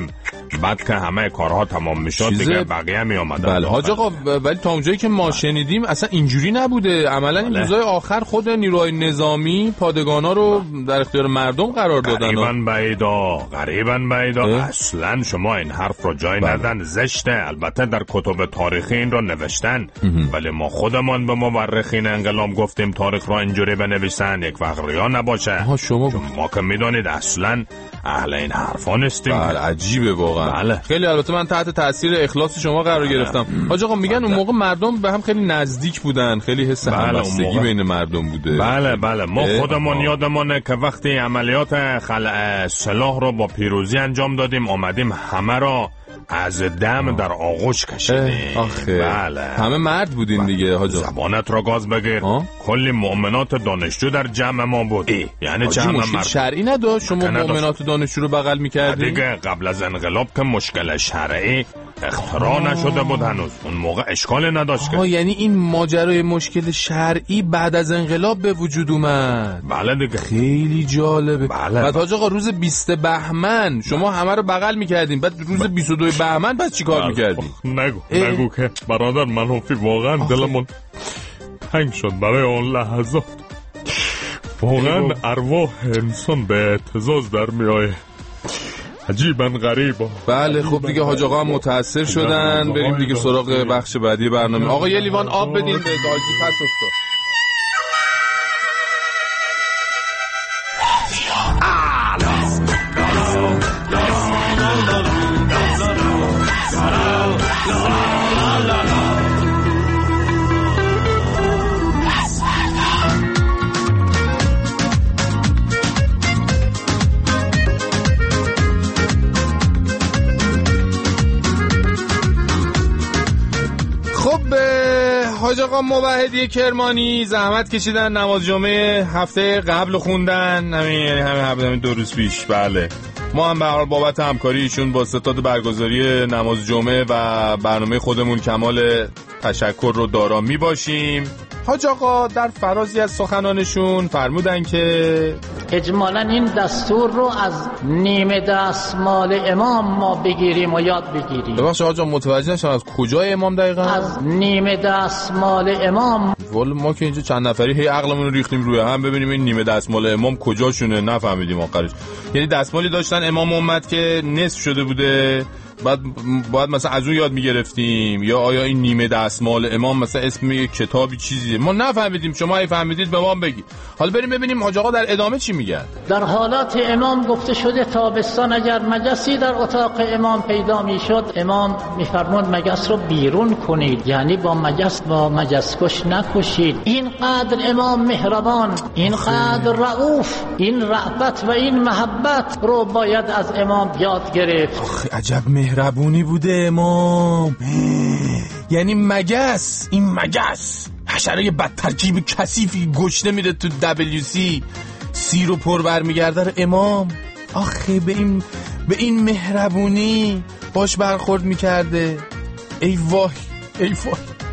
بعد که همه کارها تمام میشد دیگه بقیه می اومدن. بله حاج آقا، ولی تا اونجایی که ما شنیدیم اصلا اینجوری نبوده. عملا این روزهای آخر خود نیروهای نظامی پادگانا رو در اختیار مردم قرار دادن. غریبن بعیدا غریبن بعیدا اصلا شما این حرف رو جای بله. ندن، زشته. البته در کتب تاریخی این رو نوشتن، ولی ما خودمان به مورخین انقلاب گفتیم تاریخ رو اینجوری بنویسن، یک وقت ریا نباشه. شما ما که میدونید اصلا اهل این حرفا نیستیم. بله عجیبه واقعا. بله. خیلی البته من تحت تاثیر اخلاص شما قرار بله. گرفتم. حاج آقا میگن بله. اون موقع مردم به هم خیلی نزدیک بودن، خیلی حس بله. همبستگی موقع... بین مردم بوده. بله بله ما خودمون یادمونه که وقتی عملیات خلع سلاح رو با پیروزی انجام دادیم، اومدیم همه را از دم در آغوش کشیدیم. آخه بله. همه مرد بودین دیگه حاج آقا. زبانت را گاز بگیر. کلی مؤمنات دانشجو در جمع ما بود. ای. یعنی چه همه مشکل شرعی نداشت شما مؤمنات دانشجو رو بغل می‌کردید؟ دیگه قبل از انقلاب که مشکل شرعی اختراع نشده بود هنوز، اون موقع اشکالی نداشت. آه یعنی این ماجرای مشکل شرعی بعد از انقلاب به وجود اومد. بله دیگه. خیلی جالبه. بله. بعد حاج آقا روز بیست بهمن شما همه رو بغل می‌کردین، بعد روز بیست و دو بهمن پس چیکار بله. می‌کردین؟ نگو اه. نگو که برادر منوفی واقعا دلمون تنگ شد برای اون لحظات. واقعا ارواح انسان به اهتزاز در میآیه. عجیبا غریبا. بله خب دیگه حاج آقا هم متاثر شدن. بریم دیگه سراغ بخش بعدی برنامه. آقا یه لیوان آب بدین به داجی پس افتاد. حاج آقا موحدی کرمانی زحمت کشیدن، نماز جمعه هفته قبل خوندن، همین یعنی همین هفته دو روز پیش. بله ما هم به هر حال بابت همکاری ایشون با ستاد برگزاری نماز جمعه و برنامه خودمون کمال تشکر رو دارا می باشیم. حاج آقا در فرازی از سخنانشون فرمودن که اجمالاً این دستور رو از نیمه دستمال امام ما بگیریم و یاد بگیریم. ببخشید حاج آقا متوجه نشدم از کجای امام دقیقاً؟ از نیمه دستمال امام. والا ما که اینجا چند نفری هی عقلمون رو ریختیم روی هم ببینیم این نیمه دستمال امام کجاشونه، نفهمیدیم آخرش. یعنی دستمالی داشتن امام اومد که نصف شده بوده، بعد باید مثلا از اون یاد میگرفتیم، یا آیا این نیمه دستمال امام مثلا اسم یک کتابی چیزیه؟ ما نفهمیدیم، شما اگه فهمیدید به ما بگید. حالا بریم ببینیم حاج آقا در ادامه چی میگن. در حالات امام گفته شده تابستان اگر مگسی در اتاق امام پیدا میشد، امام میفرمود مگس رو بیرون کنید، یعنی با مگس با مگس کش نکشید. اینقدر امام مهربان، اینقدر رؤوف، این رأفت و این محبت رو باید از امام یاد گرفت. آخه عجب مهربونی بوده امام. یعنی مگس، این مگس حشره بد ترکیب کثیفی گشنه میره تو دبلیو سی، سی رو پر بر میگرده امام. آخه به این به این مهربونی باش برخورد میکرده. ای وای ای وای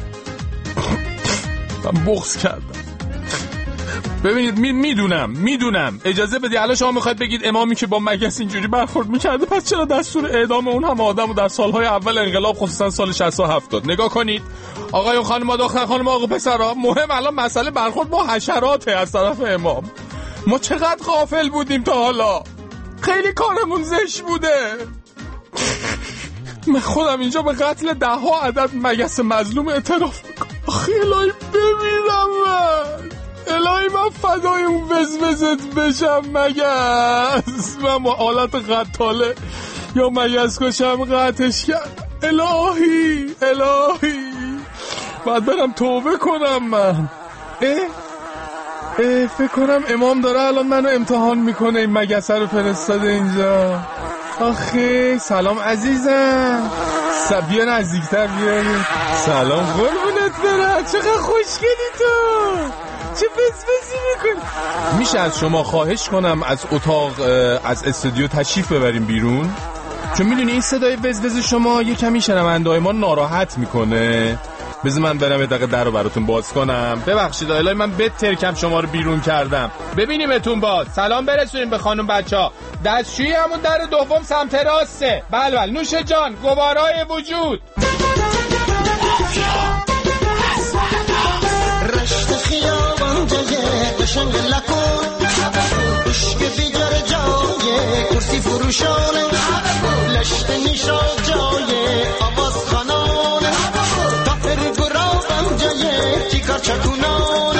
من بغض کردم. ببینید می میدونم میدونم اجازه بدی الان شما میخواید بگید امامی که با مگس اینجوری برخورد میکرده پس چرا دستور اعدام اون هم آدمو در سالهای اول انقلاب خصوصا سال شصت و هفت داد؟ نگاه کنید آقایون خانم‌ها دختر خانم آقا پسرا، مهم الان مسئله برخورد با حشراته از طرف امام. ما چقدر غافل بودیم تا حالا، خیلی کارمون زشت بوده. من خودم اینجا به قتل ده ها عدد مگس مظلوم اعتراف میکنم. آخه الهی بمیرم من، الهی من فدای اون وزوزت بشم مگس، من با آلت قتاله یا مگس کشم قطعش کرد. الهی الهی باید برم توبه کنم من. اه اه فکر کنم امام داره الان منو امتحان میکنه، این مگسه رو فرستاده اینجا. آخه سلام عزیزم، بیا نزدیکتر بیا. سلام قربونت برم، چقدر خوشگلی تو، چه بزبزی میکنی. میشه از شما خواهش کنم از اتاق از استودیو تشریف ببریم بیرون؟ چون میدونی این صدای بزبز شما یه کمی شنونده‌های ما ناراحت میکنه. بذار من برم یه دقیقه در رو براتون باز کنم. ببخشید الهی من بد ترکم شما رو بیرون کردم. ببینیمتون باز. سلام برسونیم به خانم بچه‌ها. دستشویی همون در دوم سمت راسته. بله بله نوش جان، گوارای وجود. رشت خیابان جایه قشنگ لکن عشق بیجار جایه کرسی فروشانه لشت نیشا جایه آواز خانانه تافر گرابان جایه چیکار چکونانه.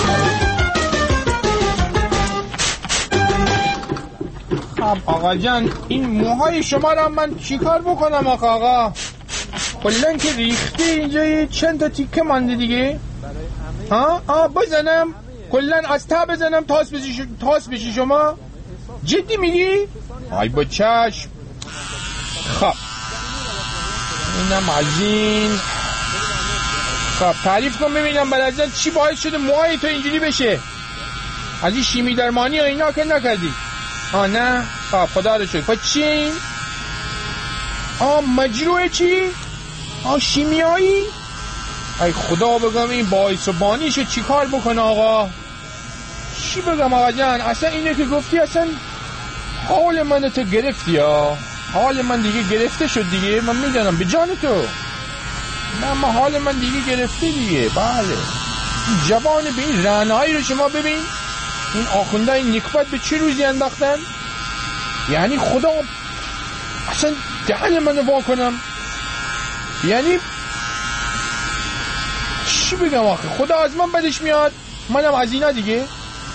خب آقا جان این موهای شما را من چیکار بکنم آقا آقا؟ کلن که ریختی اینجا چند تا تیکه مانده دیگه. ها آ بزنم کلن از تا بزنم تاس بشی ش... تاس بشی شما جدی میگی؟ آی با چشم. خب اینم از این. خب تعریف کن ببینم بعد از چی باعث شده موهای تو اینجوری بشه؟ از این شیمی درمانی و اینا که نکردی؟ آه نه؟ خب خدا رو شکر. خب چی این؟ آه مجروع چی؟ آه شیمیایی؟ ای خدا بگم این باعث و بانیشو چی کار بکنه آقا؟ چی بگم آقا جان؟ اصلا اینه که گفتی اصلا حال من تو گرفتی ها. حال من دیگه گرفته شد دیگه. من میدونم به جان تو. نه من حال من دیگه گرفته دیگه. بله جوان به این رنهایی رو شما ببین. این آخونده این نکبت به چه روزی انداختن؟ یعنی خدا اصلا دهن منو وا کنم. یعنی چی بگم آخه؟ خدا از من بدش میاد، منم از اینا دیگه.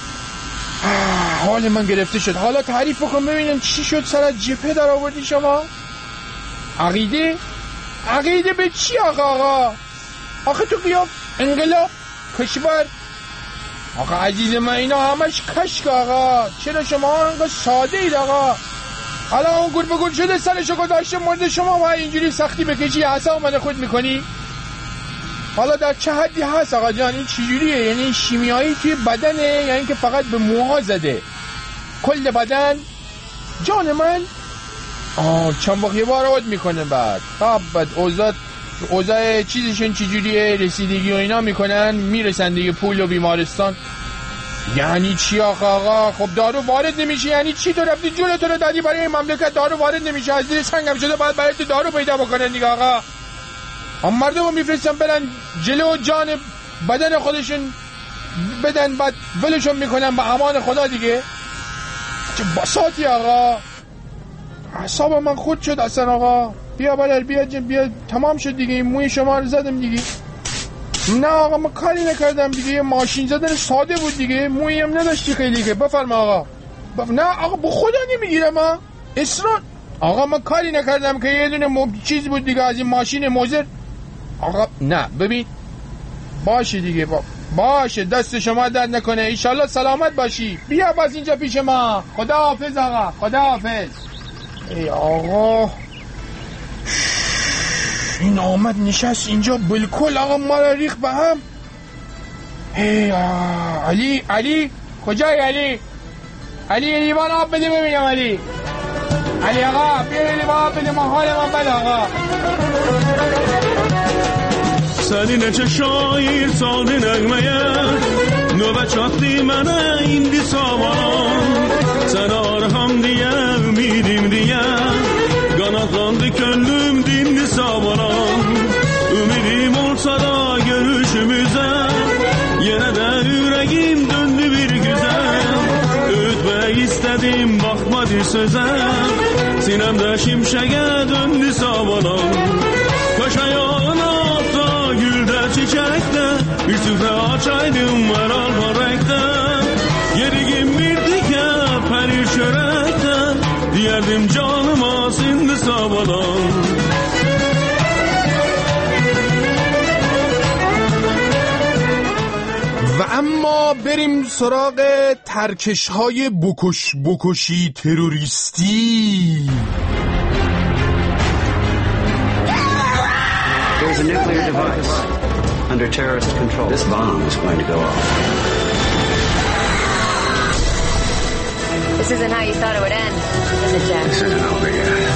حال من گرفته شد. حالا تعریف بکن ببینم چی شد سر جبهه در آوردی شما؟ عقیده؟ عقیده به چی آقا آقا؟ آخه تو قیاب انقلاب کشور. آقا عزیز من اینا همش کشک آقا. چرا شما انقدر ساده اید آقا؟ حالا اون گل بگل شده سرشو گذاشته مورد شما و اینجوری سختی بکشی حساب من خود میکنی؟ حالا در چه حدی هست آقا جان این چجوریه؟ یعنی شیمیایی توی بدنه یا یعنی که فقط به موها زده؟ کل بدن؟ جان من؟ آه چند وقت یه بار عود میکنه بعد. خب بعد اوضاع اوضاع چیزشون چجوریه؟ رسیدگی و اینا میکنن میرسن دیگه پول و بیمارستان. یعنی چی آقا آقا؟ خب دارو وارد نمیشه یعنی چی؟ تو رفتی جون تو رو دادی برای این مملکت دارو وارد نمیشه از زیر سنگم شده باید برای تو دارو پیدا بکنن دیگه آقا. هم مردم رو میفرستن برن جلو جان بدن خودشون بدن بعد ولشون میکنن به امان خدا دیگه. چه بساطی آقا. حساب من خود شد اصلا آقا. بیا برر بیا جن بیا تمام شد دیگه. این موی شما رو زدم دیگه. نه آقا من کاری نکردم دیگه. ماشین زدن ساده بود دیگه. مویی هم نداشتی خیلی که. بفرما آقا بف... نه آقا به خدا نمیگیرم ها اصرار. آقا من کاری نکردم که یه دونه مب... چیز بود دیگه از این ماشین موزر. آقا نه ببین باشه دیگه با... باشه دست شما درد نکنه ایشالله سلامت باشی. بیا باز اینجا پیش ما. خدا حافظ آقا خدا حافظ. ای آقا این آمد نشست اینجا بالکل آقا ما را ریخ به هم. ای آقا علی علی کجای علی؟ علی لیوان آب بده ببینم علی. علی آقا بیا لیوان آب بده ما حال من بده آقا. سالین چشایر سال نغمه نوبه چاتی منه این دی سامان سنار هم دیه امیدیم دیه qanatlandı könlüm dindi savaran Ümidim olsa da görüşümüze Yine de yüreğim döndü bir güzel Ötmek istedim bakmadı söze Sinemde şimşeğe döndü savaran Kaş ayağın altta gülde çiçekte Bir süfre açaydım var albarekte Yerigim bir dike perir çörekte Diyerdim canıma sindi savalan و اما بریم سراغ ترکش های بکش بکشی تروریستی. There's a nuclear device under terrorist control. This bomb is going to go off. This isn't how you thought it would end, is it, Jack? This isn't over yet.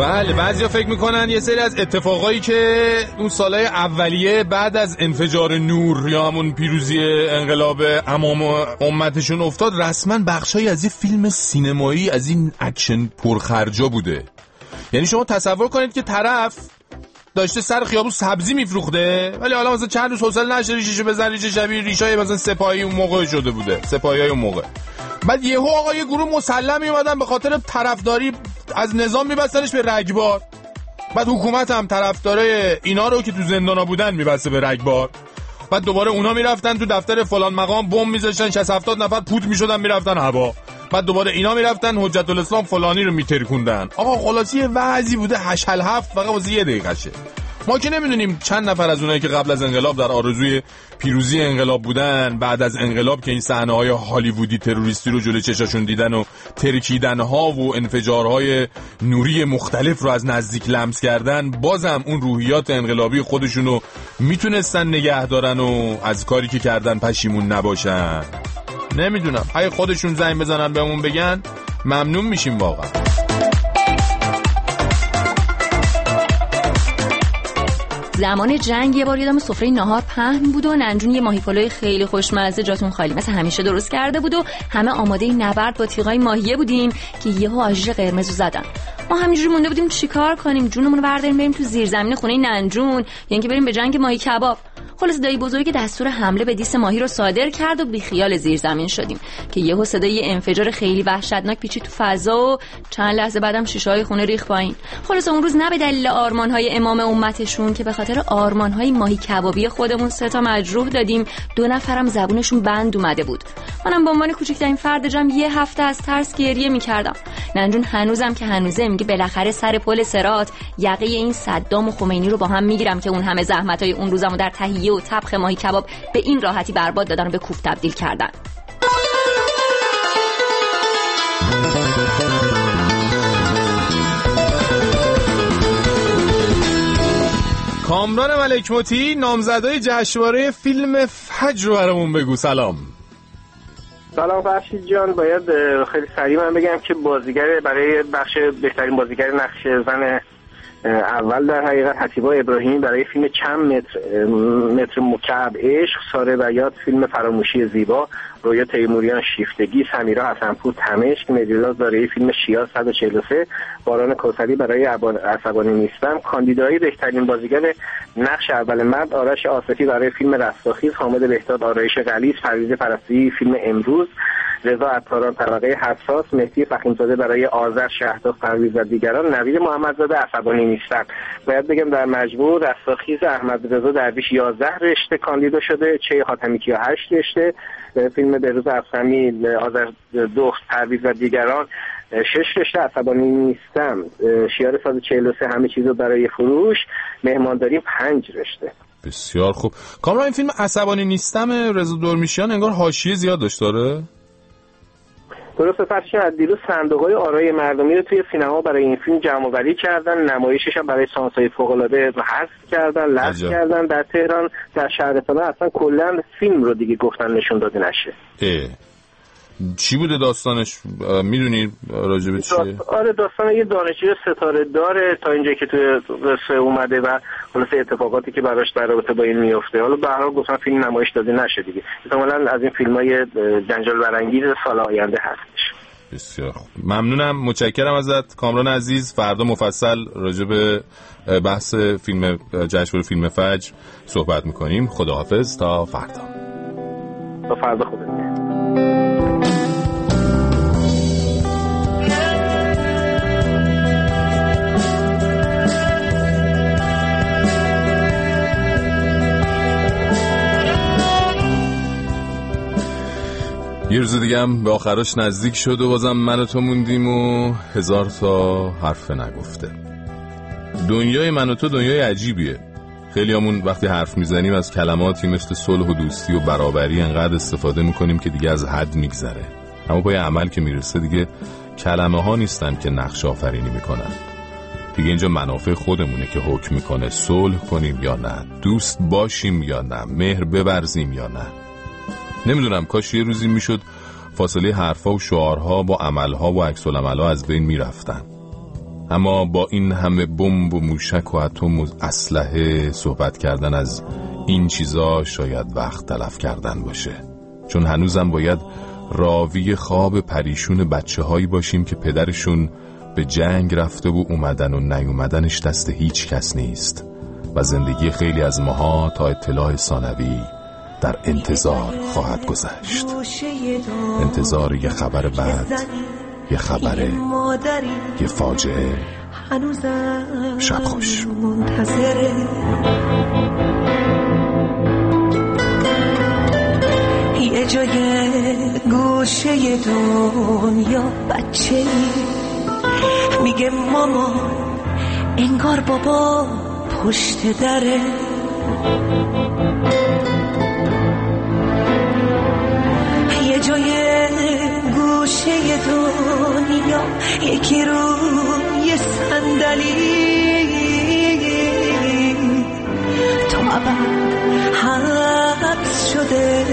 بله بعضیا فکر میکنن یه سری از اتفاقایی که اون سالهای اولیه بعد از انفجار نور یا همون پیروزی انقلاب امام امتشون افتاد رسما بخشایی از یه فیلم سینمایی از این اکشن پرخرجا بوده. یعنی شما تصور کنید که طرف داشته سر خیابون سبزی میفروخته ولی حالا مثلا چند روز حوصله نشه ریششو بزن، ریش شبیه ریشای مثلا سپاهی اون موقع شده بوده، سپاهیای اون موقع. بعد یهو آقا یه گروه مسلمی اومدن به خاطر طرفداری از نظام میبستنش به رگبار. بعد حکومت هم طرفدارای اینا رو که تو زندانا بودن میبسته به رگبار. بعد دوباره اونا میرفتن تو دفتر فلان مقام بمب میذاشتن، شصت هفتاد نفر پود میشدن میرفتن هوا. بعد دوباره اینا میرفتن حجت الاسلام فلانی رو میترکوندن. آقا خلاصی وضعی بوده هشت هفت فقط واسه یه دقیقشه. ما که نمیدونیم چند نفر از اونایی که قبل از انقلاب در آرزوی پیروزی انقلاب بودن بعد از انقلاب که این صحنه‌های هالیوودی تروریستی رو جلوی چشاشون دیدن و ترکیدن‌ها و انفجارهای نوری مختلف رو از نزدیک لمس کردن بازم اون روحیات انقلابی خودشونو میتونستن نگه دارن و از کاری که کردن پشیمون نباشن. نمیدونم اگه خودشون زنگ بزنن بهمون بگن ممنون میشیم واقعا. زمان جنگ یه بار یادم سفره ناهار پهن بود و ننجون یه ماهی پلوی خیلی خوشمزه جاتون خالی مثل همیشه درست کرده بود و همه آماده نبرد با تیغای ماهیه بودیم که یهو آژیر قرمزو زدن. ما همینجوری مونده بودیم چیکار کنیم، جونمون رو برداریم بریم تو زیرزمین خونه ننجون یا اینکه بریم به جنگ ماهی کباب. خلاص دایی بزرگ دستور حمله به دیس ماهی رو صادر کرد و بیخیال زیرزمین شدیم که یهو صدای انفجار خیلی وحشتناک پیچید تو فضا و چند لحظه بعدم شیشه‌های خونه ریخت پایین. خلاص اون روز نه به دلیل آرمان‌های امام امتشون که به خاطر آرمان‌های ماهی کبابی خودمون سه تا مجروح دادیم، دو نفرم زبونشون بند اومده بود. منم به عنوان کوچکترین فرد جمع یه هفته از ترس گریه می‌کردم. ننجون هنوزم که هنوزه میگه بالاخره سر پل صراط یقه این صدام و خمینی رو با هم میگیرم که اون همه زحمت‌های اون روزمو در تهیه و طبخ ماهی کباب به این راحتی برباد دادن و به کوفت تبدیل کردن. کامران ملک مطیع نامزدای جشنواره فیلم فجر رو برامون بگو. سلام. سلام فرشید جان، باید خیلی سریع من بگم که بازیگر برای بخش بهترین بازیگر نقش زن اول در حقیقت حسیبا ابراهیمی برای فیلم چند متر متر مکعب عشق، ساره بیات فیلم فراموشی زیبا، رویا تیموریان شیفتگی، سمیرا حسنپور تمشک، مدیلاز برای فیلم شیاز صد و چهل و سه، باران کوثری برای عصبانی نیستم. کاندیدای بهترین بازیگر نقش اول مرد آرش آصفی برای فیلم رستاخیز، حامد بهداد آرایش غلیظ، پرویز پرستویی فیلم امروز، رضا عطاران طبقه حساس، مهدی فخیمزاده برای آذر، شهداز پرویز و دیگران، نوید محمدزاده عصبانی نیستم. باید بگم در مجموع رستاخیز احمد رضا درویش یازده رشته کاندیدا شده، چه حاتمی کیا هشت رشته، فیلم بهروز افخمی آذر دخت پرویز و دیگران شش رشته، عصبانی نیستم شیار صد و چهل و سه همه چیزو برای فروش، مهمانداری پنج رشته. بسیار خوب. کامران این فیلم عصبانی نیستم رضا درمیشیان انگار حاشیه زیاد داشت داره؟ درسته فرشی، از دیروز صندوق‌های آرای مردمی رو توی سینما برای این فیلم جمع‌آوری کردن، نمایشش هم برای سانس‌های فوق‌العاده حذف کردن، لغو کردن در تهران. در شهرستان اصلا کلاً فیلم رو دیگه گفتن نشون داده نشه. اه. چی بوده داستانش؟ میدونی راجع به چیه؟ آره داستان یه دانشجوی ستاره داره تا اینجایی که توی قصه اومده و خلاصه اتفاقاتی که براش در رابطه با این میفته. حالا به هر حال گفتن فیلم نمایش داده نشه دیگه. احتمالاً از این فیلمای جنجال برانگیز سال آینده هستش. بسیار خوب. ممنونم، متشکرم ازت کامران عزیز. فردا مفصل راجع به بحث فیلم جشنواره فیلم فجر صحبت می‌کنیم. خداحافظ تا فردا. تا فردا خدا. یه روز دیگه هم به آخرش نزدیک شد و بازم من و تو موندیم و هزار تا حرف نگفته. دنیای من و تو دنیای عجیبیه. خیلی همون وقتی حرف میزنیم از کلماتی مثل صلح و دوستی و برابری انقدر استفاده میکنیم که دیگه از حد میگذره. اما پای عمل که میرسه دیگه کلمه ها نیستن که نقش آفرینی میکنن. دیگه اینجا منافع خودمونه که حکم میکنه صلح کنیم یا نه، دوست باشیم یا نه، مهر ببرزیم یا نه. نمیدونم کاش یه روزی میشد فاصله حرفا و شعارها با عملها و عکس العملها از بین میرفتن. اما با این همه بمب و موشک و اتم و اسلحه صحبت کردن از این چیزا شاید وقت تلف کردن باشه، چون هنوزم باید راوی خواب پریشون بچه هایی باشیم که پدرشون به جنگ رفته و اومدن و نیومدنش دست هیچ کس نیست و زندگی خیلی از ماها تا اطلاع ثانوی در انتظار خواهد گذشت. انتظار یه خبر بد، یه خبر، یه فاجعه. شب خوش. یه جای گوشه دنیا بچه‌ای میگه مامان، انگار بابا پشت دره. یه جای گوشه دنیا یکی روی صندلی تا ابد حبس شده.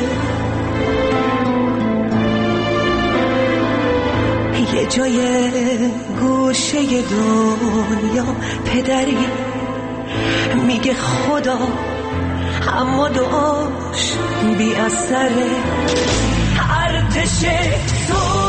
یه جای گوشه دنیا پدری میگه خدا، اما دعاش بی اثره. ارتش تو